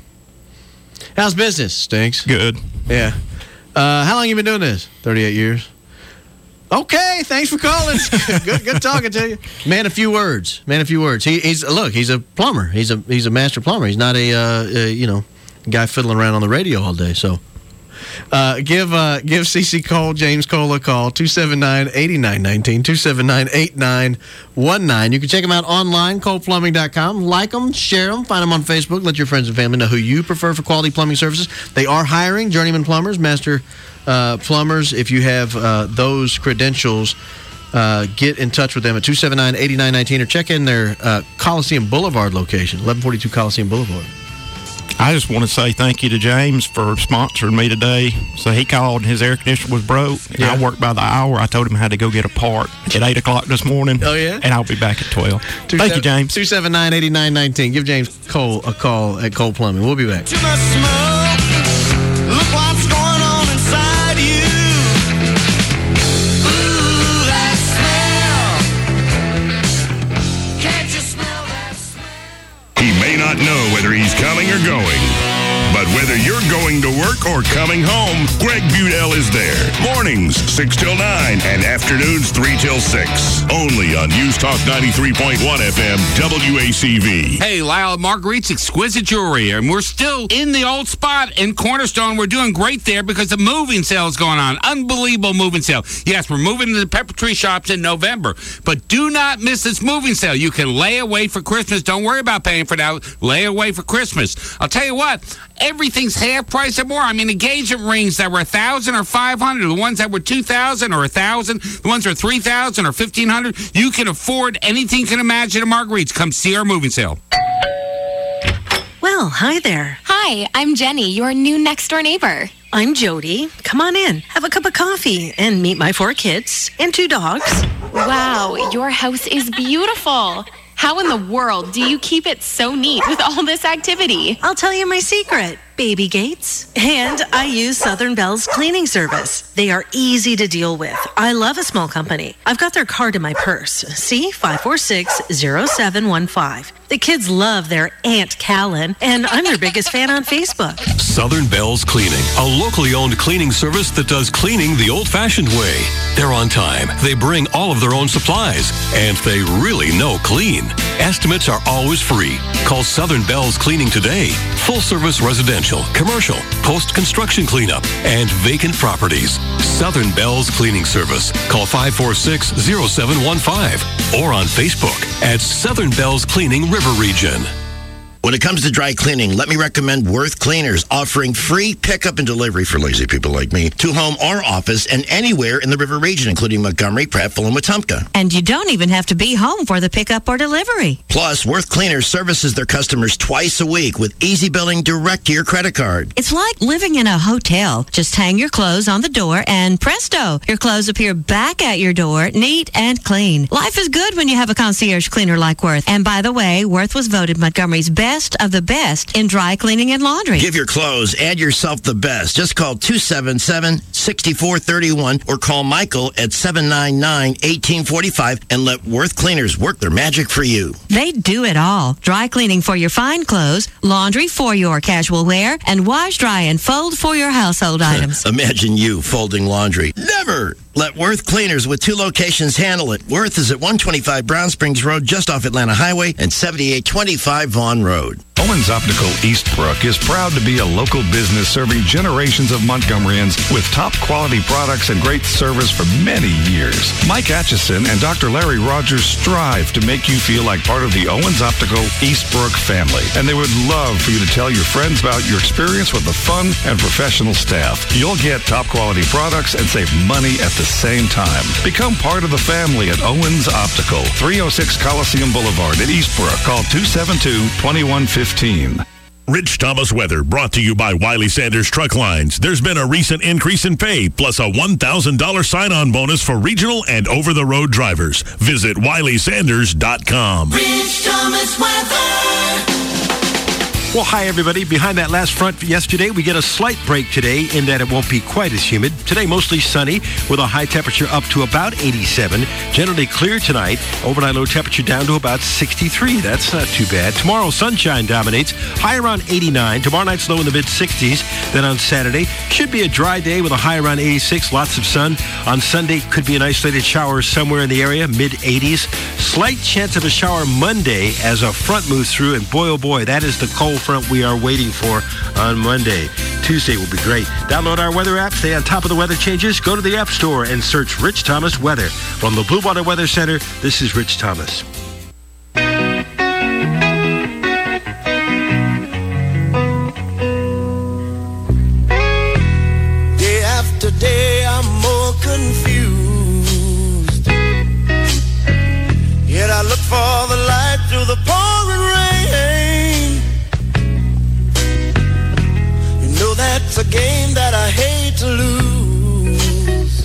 How's business? Stinks. Good. Yeah. Uh, how long you been doing this? thirty-eight years. Okay, thanks for calling. good, good talking to you. Man, a few words. Man, a few words. He, he's look. He's a plumber. He's a he's a master plumber. He's not a, uh, a you know guy fiddling around on the radio all day. So, uh, give uh, give C C Cole, James Cole a call. two seven nine, eight nine one nine, two seven nine, eight nine one nine. You can check them out online, cole plumbing dot com. Like them, share them, find them on Facebook. Let your friends and family know who you prefer for quality plumbing services. They are hiring journeyman plumbers, master uh, plumbers. If you have uh, those credentials, uh, get in touch with them at two seven nine, eight nine one nine or check in their uh, Coliseum Boulevard location, eleven forty-two Coliseum Boulevard. I just want to say thank you to James for sponsoring me today. So he called, his air conditioner was broke, and yeah. I worked by the hour. I told him I had to go get a part at eight o'clock this morning. Oh, yeah? And I'll be back at twelve. Two thank seven, you, James. two seven nine, eight nine one nine. Give James Cole a call at Cole Plumbing. We'll be back. Too much smoke. Look what's going on inside you. Ooh, that smell. Can't you smell that smell? He may not know whether he's coming or going, but whether you're going to work or coming home, Greg Budell is there. Mornings, six till nine, and afternoons, three till six. Only on News Talk ninety-three point one F M, W A C V. Hey, Lyle Marguerite's Exquisite Jewelry, and we're still in the old spot in Cornerstone. We're doing great there because the moving sale is going on. Unbelievable moving sale. Yes, we're moving to the Pepper Tree Shops in November, but do not miss this moving sale. You can lay away for Christmas. Don't worry about paying for that. Lay away for Christmas. I'll tell you what, everything's half price or more. I mean, engagement rings that were one thousand dollars or five hundred dollars, the ones that were two thousand dollars or one thousand dollars, the ones that were three thousand dollars or fifteen hundred dollars, you can afford anything you can imagine at Marguerite's. Come see our moving sale. Well, hi there. Hi, I'm Jenny, your new next-door neighbor. I'm Jody. Come on in, have a cup of coffee, and meet my four kids and two dogs. Wow, your house is beautiful. How in the world do you keep it so neat with all this activity? I'll tell you my secret. Baby gates. And I use Southern Bell's cleaning service. They are easy to deal with. I love a small company. I've got their card in my purse. See, five four six, zero seven one five. The kids love their Aunt Callan, and I'm their biggest fan on Facebook. Southern Bell's Cleaning, a locally owned cleaning service that does cleaning the old-fashioned way. They're on time. They bring all of their own supplies, and they really know clean. Estimates are always free. Call Southern Bell's Cleaning today. Full-service residential. residential, commercial, post-construction cleanup, and vacant properties. Southern Bells Cleaning Service. Call five four six, zero seven one five or on Facebook at Southern Bells Cleaning River Region. When it comes to dry cleaning, let me recommend Worth Cleaners, offering free pickup and delivery for lazy people like me to home or office and anywhere in the river region, including Montgomery, Prattville, and Wetumpka. And you don't even have to be home for the pickup or delivery. Plus, Worth Cleaners services their customers twice a week with easy billing direct to your credit card. It's like living in a hotel. Just hang your clothes on the door and presto, your clothes appear back at your door, neat and clean. Life is good when you have a concierge cleaner like Worth. And by the way, Worth was voted Montgomery's best of the best in dry cleaning and laundry. Give your clothes, add yourself the best. Just call two seven seven, six four three one or call Michael at seven nine nine, one eight four five and let Worth Cleaners work their magic for you. They do it all. Dry cleaning for your fine clothes, laundry for your casual wear, and wash, dry, and fold for your household items. Imagine you folding laundry. Never! Let Worth Cleaners with two locations handle it. Worth is at one twenty-five Brown Springs Road, just off Atlanta Highway, and seventy-eight twenty-five Vaughn Road. Owens Optical Eastbrook is proud to be a local business serving generations of Montgomeryans with top quality products and great service for many years. Mike Atchison and Doctor Larry Rogers strive to make you feel like part of the Owens Optical Eastbrook family, and they would love for you to tell your friends about your experience with the fun and professional staff. You'll get top quality products and save money at the same time. Become part of the family at Owens Optical, three oh six Coliseum Boulevard at Eastbrook. Call two seven two, two one one five. Rich Thomas weather brought to you by Wiley Sanders Truck Lines. There's been a recent increase in pay, plus a one thousand dollars sign-on bonus for regional and over-the-road drivers. Visit wiley sanders dot com. Rich Thomas weather. Well, hi, everybody. Behind that last front yesterday, we get a slight break today in that it won't be quite as humid. Today, mostly sunny with a high temperature up to about eighty-seven. Generally clear tonight. Overnight low temperature down to about sixty-three. That's not too bad. Tomorrow, sunshine dominates. High around eighty-nine. Tomorrow night's low in the mid-sixties. Then on Saturday, should be a dry day with a high around eighty-six. Lots of sun. On Sunday, could be an isolated shower somewhere in the area, mid-eighties. Slight chance of a shower Monday as a front moves through. And boy, oh boy, that is the cold front we are waiting for on Monday. Tuesday will be great. Download our weather app. Stay on top of the weather changes. Go to the App Store and search Rich Thomas Weather. From the Blue Water Weather Center, this is Rich Thomas. Day after day, I'm more confused. Yet I look for the light through the pouring rain. That's a game that I hate to lose,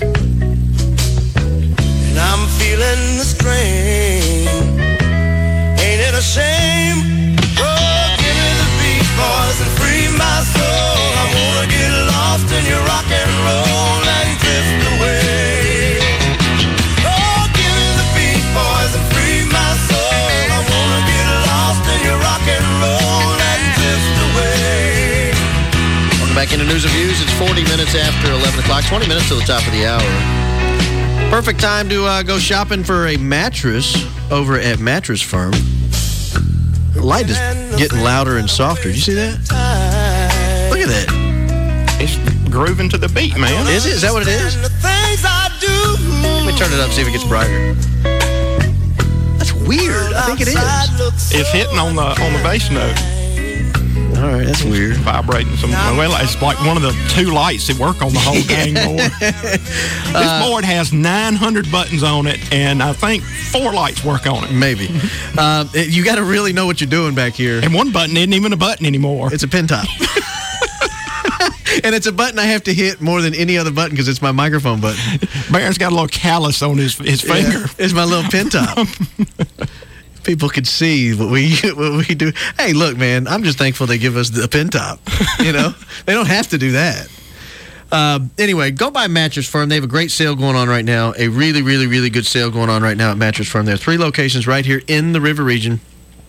and I'm feeling the strain. Ain't it a shame? Oh, give me the beat, boys, and free my soul. I wanna get lost in your rock and roll and drift away. Oh, give me the beat, boys, and free my soul. I wanna get lost in your rock and roll and drift away. Back into news and views. It's forty minutes after eleven o'clock, twenty minutes to the top of the hour. Perfect time to uh, go shopping for a mattress over at Mattress Firm. The light is getting louder and softer. Did you see that? Look at that. It's grooving to the beat, man. Is it? Is that what it is? Let me turn it up, see if it gets brighter. That's weird. I think it is. It's hitting on the on the bass note. All right, that's weird. Vibrating some. Well, it's like one of the two lights that work on the whole dang board. This Uh, board has nine hundred buttons on it, and I think four lights work on it. Maybe. uh, you got to really know what you're doing back here. And one button isn't even a button anymore. It's a pin top. And it's a button I have to hit more than any other button because it's my microphone button. Baron's got a little callus on his, his finger. Yeah, it's my little pin top. People could see what we what we do. Hey, look, man, I'm just thankful they give us the pin top. You know, they don't have to do that. Uh, anyway, go by Mattress Firm. They have a great sale going on right now. A really, really, really good sale going on right now at Mattress Firm. There are three locations right here in the River region.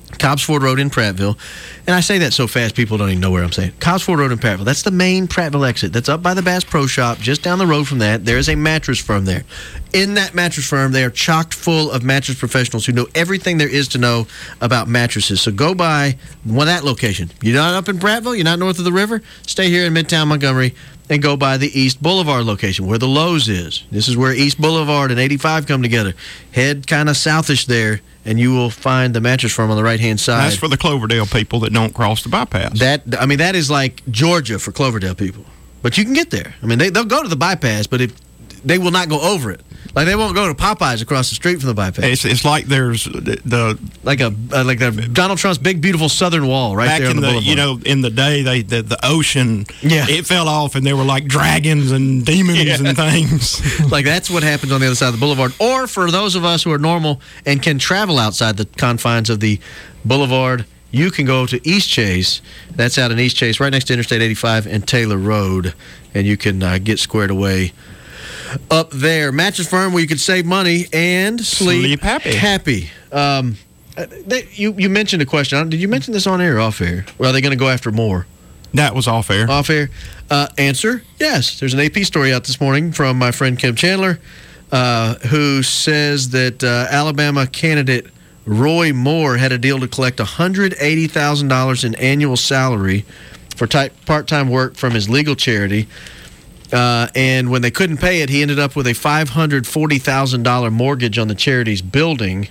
Cobbs Ford Road in Prattville. And I say that so fast people don't even know where I'm saying. Cobbs Ford Road in Prattville. That's the main Prattville exit. That's up by the Bass Pro Shop. Just down the road from that, there is a mattress firm there. In that mattress firm, they are chocked full of mattress professionals who know everything there is to know about mattresses. So go by one that location. You're not up in Prattville? You're not north of the river? Stay here in Midtown Montgomery and go by the East Boulevard location where the Lowe's is. This is where East Boulevard and eighty-five come together. Head kind of southish there, and you will find the mattress firm on the right-hand side. That's for the Cloverdale people that don't cross the bypass. That I mean, that is like Georgia for Cloverdale people. But you can get there. I mean, they, they'll go to the bypass, but if, they will not go over it. Like, they won't go to Popeyes across the street from the bypass. It's, it's like there's the, the like a uh, like the Donald Trump's big beautiful southern wall right back there on in the, the, boulevard. you know, in the day they the, the ocean, yeah. it fell off and there were like dragons and demons Yeah. and things. Like, that's what happens on the other side of the boulevard. Or for those of us who are normal and can travel outside the confines of the boulevard, you can go to East Chase. That's out in East Chase, right next to Interstate eighty-five and Taylor Road, and you can uh, get squared away up there. Mattress firm where you can save money and sleep, Sleep happy. happy. Um, they, you, you mentioned a question. Did you mention this on air or off air? Or are they going to go after more? That was off air. Off air. Uh, answer, yes. There's an A P story out this morning from my friend Kim Chandler, uh, who says that uh, Alabama candidate Roy Moore had a deal to collect one hundred eighty thousand dollars in annual salary for type, part-time work from his legal charity. Uh, and when they couldn't pay it, he ended up with a five hundred forty thousand dollars mortgage on the charity's building.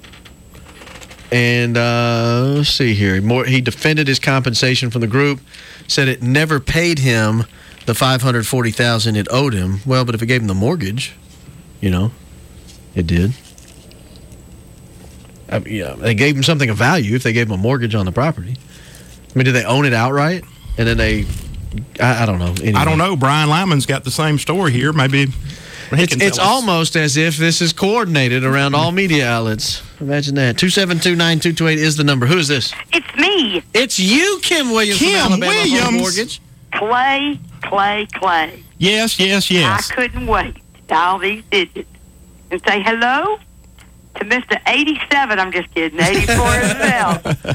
And uh, let's see here. More, he defended his compensation from the group, said it never paid him the five hundred forty thousand dollars it owed him. Well, but if it gave him the mortgage, you know, it did. I mean, yeah, they gave him something of value if they gave him a mortgage on the property. I mean, did they own it outright? And then they... I, I don't know. Anyway. I don't know. Brian Lyman's got the same story here. Maybe he it's, can it's tell us. almost as if this is coordinated around all media outlets. Imagine that. two seven two, nine two two eight is the number. Who is this? It's me. It's you, Kim Williams Kim from Alabama Home Williams. Mortgage. Clay, Clay, Clay. Yes, yes, yes. I couldn't wait to dial these digits and say hello to Mister eighty-seven. I'm just kidding. eighty-four as well.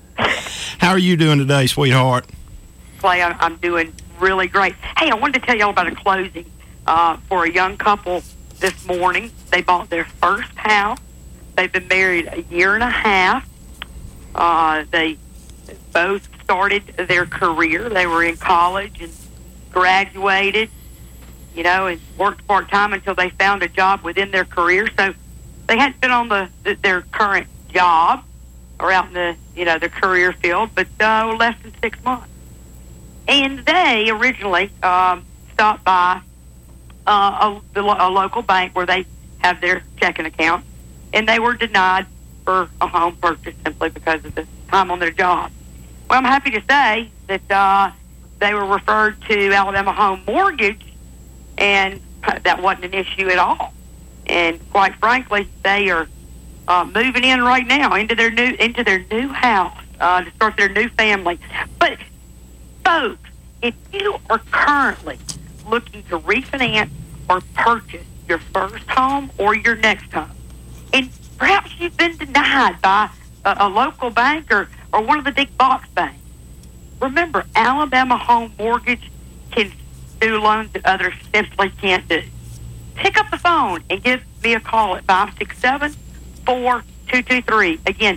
How are you doing today, sweetheart? Clay, I'm, I'm doing really great. Hey, I wanted to tell y'all about a closing uh, for a young couple this morning. They bought their first house. They've been married a year and a half. Uh, they both started their career. They were in college and graduated, you know, and worked part-time until they found a job within their career. So they hadn't been on the, the their current job or out in the, you know, their career field, but uh, less than six months. And they originally um, stopped by uh, a, a local bank where they have their checking account, and they were denied for a home purchase simply because of the time on their job. Well, I'm happy to say that uh, they were referred to Alabama Home Mortgage, and that wasn't an issue at all. And quite frankly, they are uh, moving in right now into their new into their new house uh, to start their new family. But folks, if you are currently looking to refinance or purchase your first home or your next home, and perhaps you've been denied by a, a local bank or, or one of the big box banks, remember, Alabama Home Mortgage can do loans that others simply can't do. Pick up the phone and give me a call at five six seven, four two two three. Again,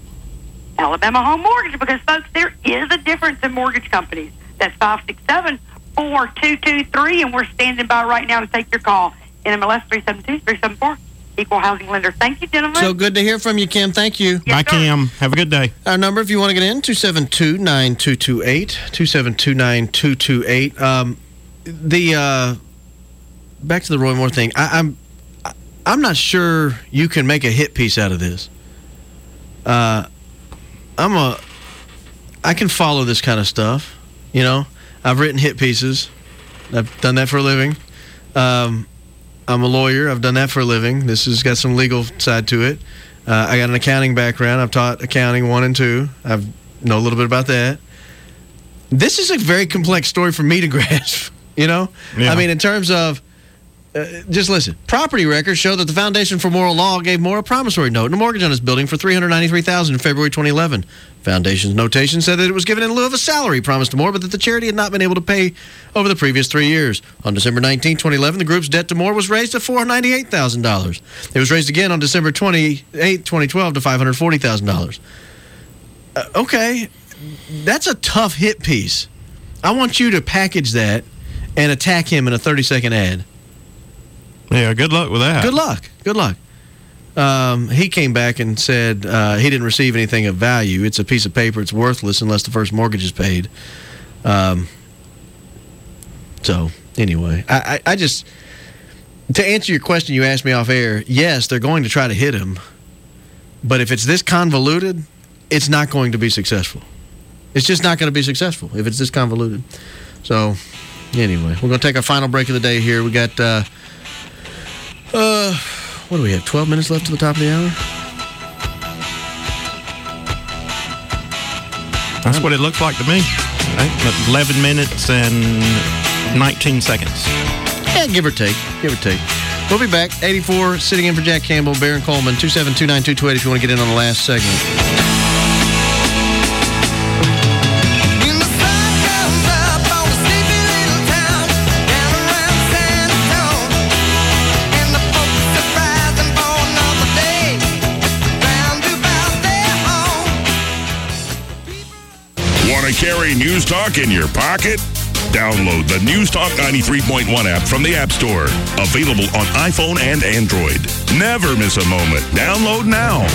Alabama Home Mortgage, because, folks, there is a difference in mortgage companies. That's five six seven, four two two three, and we're standing by right now to take your call. N M L S three seven two, three seven four, Equal Housing Lender. Thank you, gentlemen. So good to hear from you, Kim. Thank you. Bye, Kim. Have a good day. Our number, if you want to get in, two seven two, nine two two eight, two seven two, nine two two eight. Um, the, uh, back to the Roy Moore thing, I, I'm I'm not sure you can make a hit piece out of this. Uh, I'm a, I can follow this kind of stuff, you know. I've written hit pieces. I've done that for a living. Um, I'm a lawyer. I've done that for a living. This has got some legal side to it. Uh, I got an accounting background. I've taught accounting one and two. I know a little bit about that. This is a very complex story for me to grasp, you know? Yeah. I mean, in terms of Uh, just listen. Property records show that the Foundation for Moral Law gave Moore a promissory note and a mortgage on his building for three hundred ninety-three thousand dollars in February twenty eleven. Foundation's notation said that it was given in lieu of a salary promised to Moore, but that the charity had not been able to pay over the previous three years. On December nineteenth, twenty eleven, the group's debt to Moore was raised to four hundred ninety-eight thousand dollars. It was raised again on December twenty-eighth, twenty twelve to five hundred forty thousand dollars. Uh, okay, that's a tough hit piece. I want you to package that and attack him in a thirty-second ad. Yeah, good luck with that. Good luck. Good luck. Um, he came back and said uh, he didn't receive anything of value. It's a piece of paper. It's worthless unless the first mortgage is paid. Um, so, anyway, I, I, I just, to answer your question you asked me off air, yes, they're going to try to hit him. But if it's this convoluted, it's not going to be successful. It's just not going to be successful if it's this convoluted. So, anyway, we're going to take our final break of the day here. We got... Uh, Uh, what do we have? twelve minutes left to the top of the hour? That's what it looks like to me. Right? eleven minutes and nineteen seconds. Yeah, give or take. Give or take. We'll be back. eighty-four, sitting in for Jack Campbell, Baron Coleman, two seven two nine two two eight if you want to get in on the last segment. Carry News Talk in your pocket? Download the News Talk ninety-three point one app from the App Store. Available on iPhone and Android. Never miss a moment. Download now.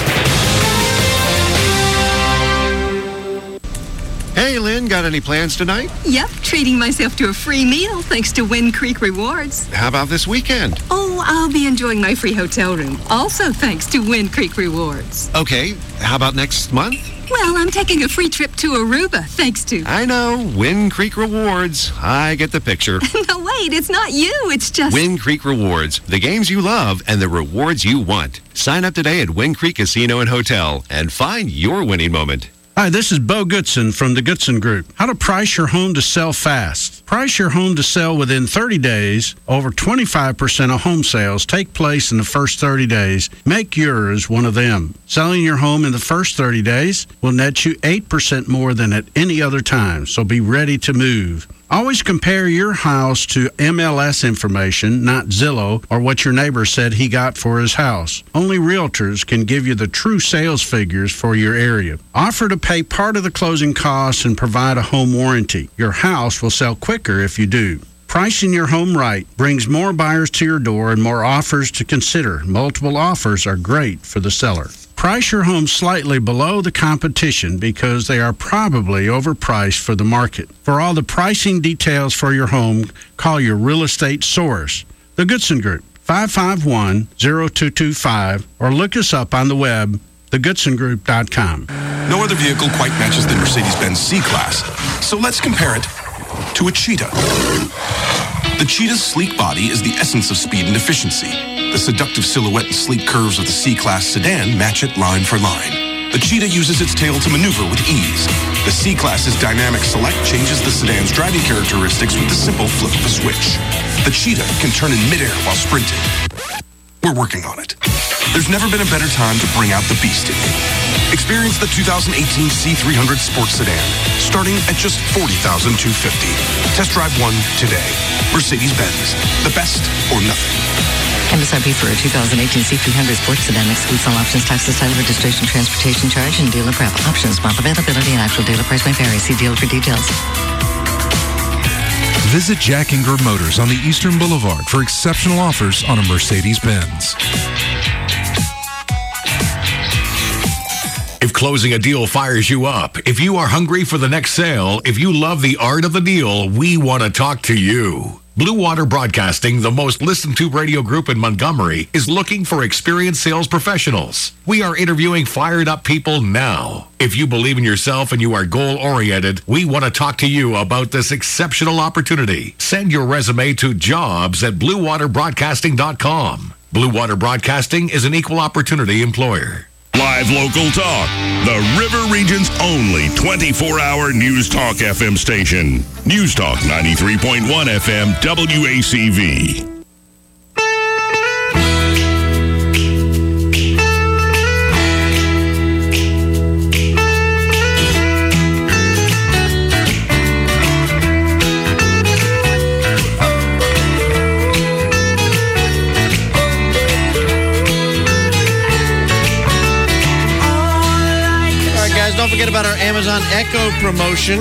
Hey, Lynn, got any plans tonight? Yep, treating myself to a free meal thanks to Wind Creek Rewards. How about this weekend? Oh, I'll be enjoying my free hotel room, also thanks to Wind Creek Rewards. Okay, how about next month? Well, I'm taking a free trip to Aruba, thanks to... I know, Wind Creek Rewards. I get the picture. No, wait, it's not you, it's just... Wind Creek Rewards, the games you love and the rewards you want. Sign up today at Wind Creek Casino and Hotel and find your winning moment. Hi, this is Bo Goodson from the Goodson Group. How to price your home to sell fast. Price your home to sell within thirty days. Over twenty-five percent of home sales take place in the first thirty days. Make yours one of them. Selling your home in the first thirty days will net you eight percent more than at any other time, so be ready to move. Always compare your house to M L S information, not Zillow or what your neighbor said he got for his house. Only realtors can give you the true sales figures for your area. Offer to pay part of the closing costs and provide a home warranty. Your house will sell quicker if you do. Pricing your home right brings more buyers to your door and more offers to consider. Multiple offers are great for the seller. Price your home slightly below the competition because they are probably overpriced for the market. For all the pricing details for your home, call your real estate source, the Goodson Group, five five one, zero two two five, or look us up on the web, the goodson group dot com. No other vehicle quite matches the Mercedes-Benz C-Class, so let's compare it to a Cheetah. The Cheetah's sleek body is the essence of speed and efficiency. The seductive silhouette and sleek curves of the C-Class sedan match it line for line. The Cheetah uses its tail to maneuver with ease. The C-Class's dynamic select changes the sedan's driving characteristics with the simple flip of a switch. The Cheetah can turn in midair while sprinting. We're working on it. There's never been a better time to bring out the beast in you. Experience the two thousand eighteen C three hundred Sports Sedan, starting at just forty thousand two hundred fifty dollars. Test drive one today. Mercedes-Benz, the best or nothing. M S R P for a two thousand eighteen C three hundred Sports Sedan excludes all options, taxes, title, registration, transportation charge, and dealer prep. Options, month availability, and actual dealer price may vary. See dealer for details. Visit Jack Ingram Motors on the Eastern Boulevard for exceptional offers on a Mercedes-Benz. If closing a deal fires you up, if you are hungry for the next sale, if you love the art of the deal, we want to talk to you. Blue Water Broadcasting, the most listened to radio group in Montgomery, is looking for experienced sales professionals. We are interviewing fired up people now. If you believe in yourself and you are goal-oriented, we want to talk to you about this exceptional opportunity. Send your resume to jobs at blue water broadcasting dot com. Blue Water Broadcasting is an equal opportunity employer. Live local talk. The River Region's only twenty-four hour News Talk F M station. News Talk ninety-three point one F M W A C V. don't forget about our Amazon Echo promotion.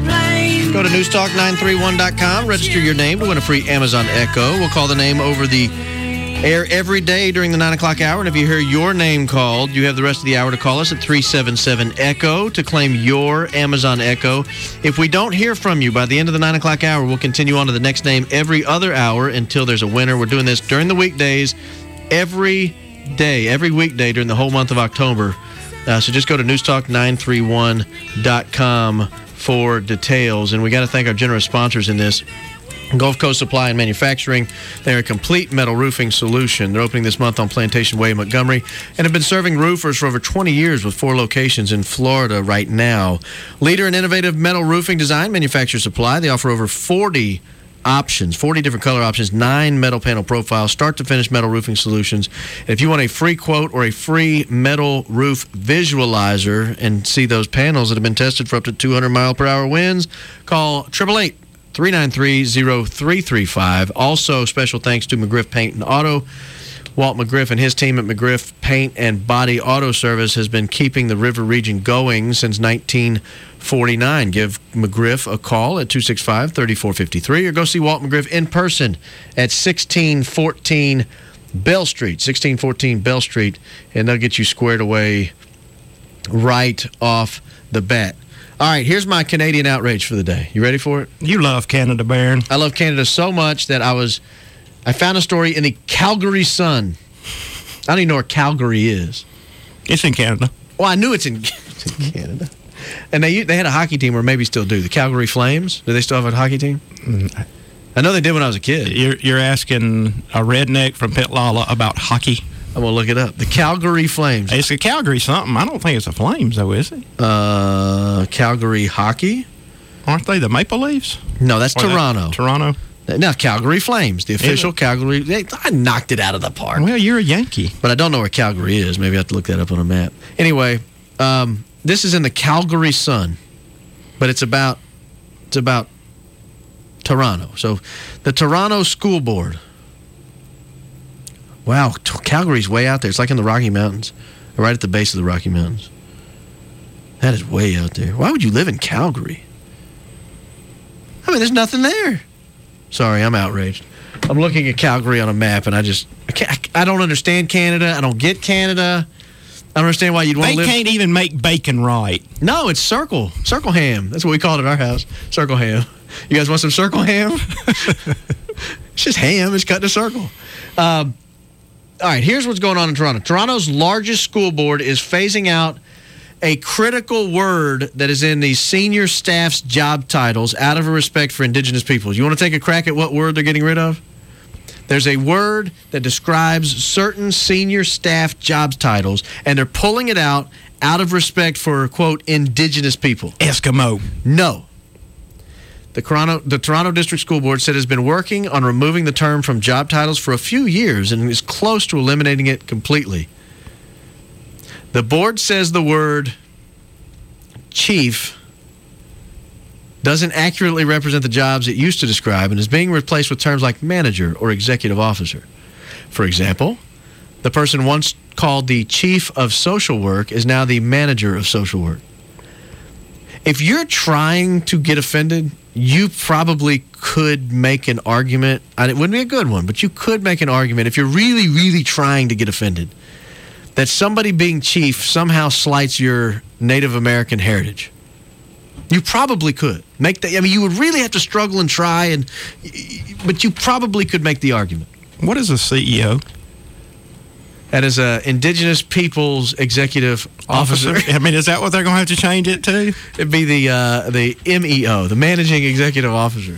Go to news talk nine three one dot com, register your name to win a free Amazon Echo. We'll call the name over the air every day during the nine o'clock hour, and if you hear your name called, you have the rest of the hour to call us at three seven seven ECHO to claim your Amazon Echo. If we don't hear from you by the end of the nine o'clock hour, we'll continue on to the next name every other hour until there's a winner. We're doing this during the weekdays, every day, every weekday during the whole month of October. Uh, so just go to news talk nine three one dot com for details. And we got to thank our generous sponsors in this. Gulf Coast Supply and Manufacturing. They're a complete metal roofing solution. They're opening this month on Plantation Way in Montgomery and have been serving roofers for over twenty years with four locations in Florida right now. Leader in innovative metal roofing design, manufacture, supply. They offer over forty options, forty different color options, nine metal panel profiles, start to finish metal roofing solutions. And if you want a free quote or a free metal roof visualizer and see those panels that have been tested for up to two hundred mile per hour winds, call eight eight eight, three nine three, zero three three five. Also, special thanks to McGriff Paint and Auto. Walt McGriff and his team at McGriff Paint and Body Auto Service has been keeping the River region going since nineteen forty-nine. Give McGriff a call at two six five, three four five three or go see Walt McGriff in person at sixteen fourteen Bell Street, sixteen fourteen Bell Street, and they'll get you squared away right off the bat. All right, here's my Canadian outrage for the day. You ready for it? You love Canada, Baron. I love Canada so much that I was, I found a story in the Calgary Sun. I don't even know where Calgary is. It's in Canada. Well, I knew it's in, it's in Canada. And they they had a hockey team, or maybe still do. The Calgary Flames. Do they still have a hockey team? Mm. I know they did when I was a kid. You're, you're asking a redneck from Petlala about hockey? I'm going to look it up. The Calgary Flames. It's a Calgary something. I don't think it's the Flames, though, is it? Uh, Calgary Hockey? Aren't they the Maple Leafs? No, that's or Toronto. That, Toronto? No, Calgary Flames, the official Calgary. They, I knocked it out of the park. Well, you're a Yankee. But I don't know where Calgary is. Maybe I have to look that up on a map. Anyway, um, this is in the Calgary Sun, but it's about it's about Toronto. So the Toronto School Board. Wow, Calgary's way out there. It's like in the Rocky Mountains, right at the base of the Rocky Mountains. That is way out there. Why would you live in Calgary? I mean, there's nothing there. Sorry, I'm outraged. I'm looking at Calgary on a map, and I just, I, can't, I don't understand Canada. I don't get Canada. I don't understand why you'd want to live. They can't even make bacon right. No, it's circle. Circle ham. That's what we call it at our house. Circle ham. You guys want some circle ham? It's just ham. It's cut in a circle. Um, all right, here's what's going on in Toronto. Toronto's largest school board is phasing out a critical word that is in the senior staff's job titles out of a respect for Indigenous peoples. You want to take a crack at what word they're getting rid of? There's a word that describes certain senior staff job titles, and they're pulling it out out of respect for, quote, Indigenous people. Eskimo. No. The Toronto, the Toronto District School Board said it has been working on removing the term from job titles for a few years and is close to eliminating it completely. The board says the word chief doesn't accurately represent the jobs it used to describe and is being replaced with terms like manager or executive officer. For example, the person once called the chief of social work is now the manager of social work. If you're trying to get offended, you probably could make an argument, and it wouldn't be a good one, but you could make an argument if you're really, really trying to get offended, that somebody being chief somehow slights your Native American heritage. You probably could make that. I mean, you would really have to struggle and try, and but you probably could make the argument. What is a C E O? That is a Indigenous Peoples Executive Officer. Officer. I mean, is that what they're going to have to change it to? It'd be the uh, the M E O, the Managing Executive Officer.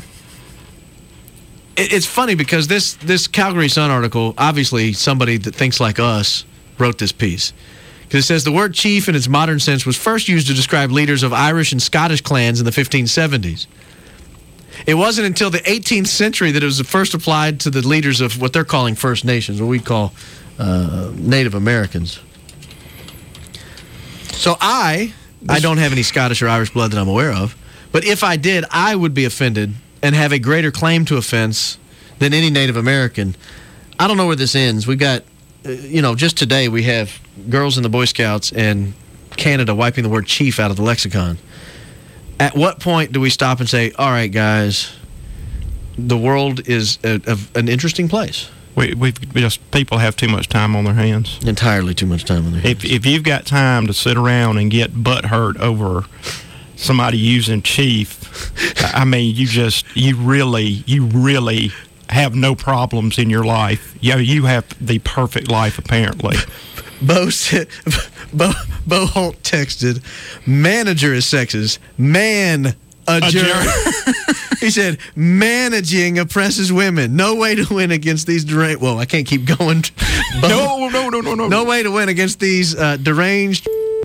It, it's funny because this this Calgary Sun article, obviously somebody that thinks like us wrote this piece. Because it says the word chief in its modern sense was first used to describe leaders of Irish and Scottish clans in the fifteen seventies. It wasn't until the eighteenth century that it was first applied to the leaders of what they're calling First Nations, what we call uh, Native Americans. So I, I don't have any Scottish or Irish blood that I'm aware of, but if I did, I would be offended and have a greater claim to offense than any Native American. I don't know where this ends. We've got, uh, you know, just today we have girls in the Boy Scouts and Canada wiping the word chief out of the lexicon. At what point do we stop and say, all right, guys, the world is a, a, an interesting place? We, we've just, people have too much time on their hands. Entirely too much time on their If, hands. if you've got time to sit around and get butt hurt over somebody using chief, I mean, you just, you really, you really have no problems in your life. You, you have the perfect life, apparently. Bo, said, Bo, Bo Holt texted, manager is sexist. Man, adjourn. He said, managing oppresses women. No way to win against these deranged. Whoa, I can't keep going. Bo, no, no, no, no, no. No way to win against these uh, deranged.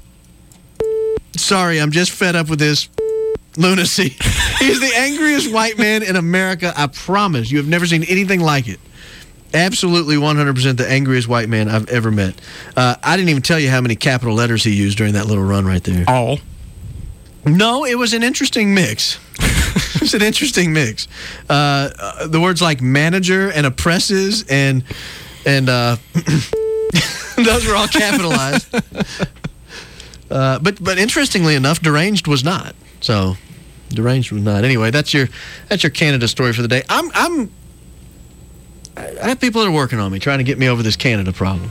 Sorry, I'm just fed up with this lunacy. He's the angriest white man in America. I promise. You have never seen anything like it. Absolutely one hundred percent the angriest white man I've ever met. Uh, I didn't even tell you how many capital letters he used during that little run right there. All? No, it was an interesting mix. It was an interesting mix. Uh, uh, the words like manager and oppresses and, and uh, those were all capitalized. Uh, but but interestingly enough, deranged was not. So deranged was not. Anyway, that's your that's your Canada story for the day. I'm I'm I have people that are working on me, trying to get me over this Canada problem.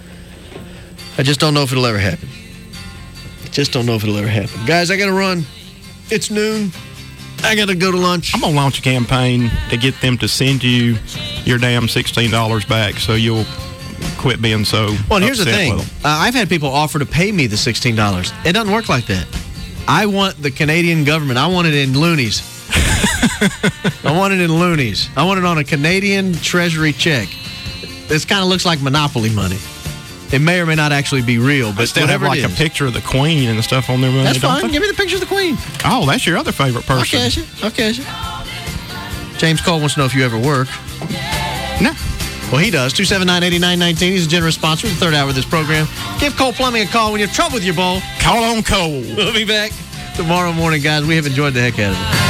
I just don't know if it'll ever happen. I just don't know if it'll ever happen. Guys, I got to run. It's noon. I got to go to lunch. I'm going to launch a campaign to get them to send you your damn sixteen dollars back so you'll quit being so Well, and here's the upset thing. with Uh, I've had people offer to pay me the sixteen dollars. It doesn't work like that. I want the Canadian government. I want it in loonies. I want it in loonies. I want it on a Canadian Treasury check. This kind of looks like Monopoly money. It may or may not actually be real, but They still have whatever like it a is. picture of the Queen and stuff on their money. That's don't fine. they? Give me the picture of the Queen. Oh, that's your other favorite I'll person. cash it. I'll cash it. James Cole wants to know if you ever work. No. Well, he does. two seven nine, eight nine one nine. He's a generous sponsor of the third hour of this program. Give Cole Plumbing a call when you have trouble with your bowl. Call on Cole. We'll be back tomorrow morning, guys. We have enjoyed the heck out of it.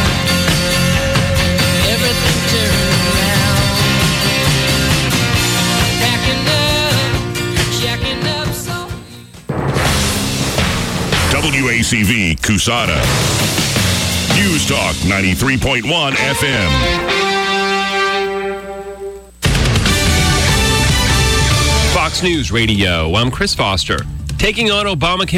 W A C V Cusada. News Talk ninety-three point one F M. Fox News Radio. I'm Chris Foster. Taking on Obamacare.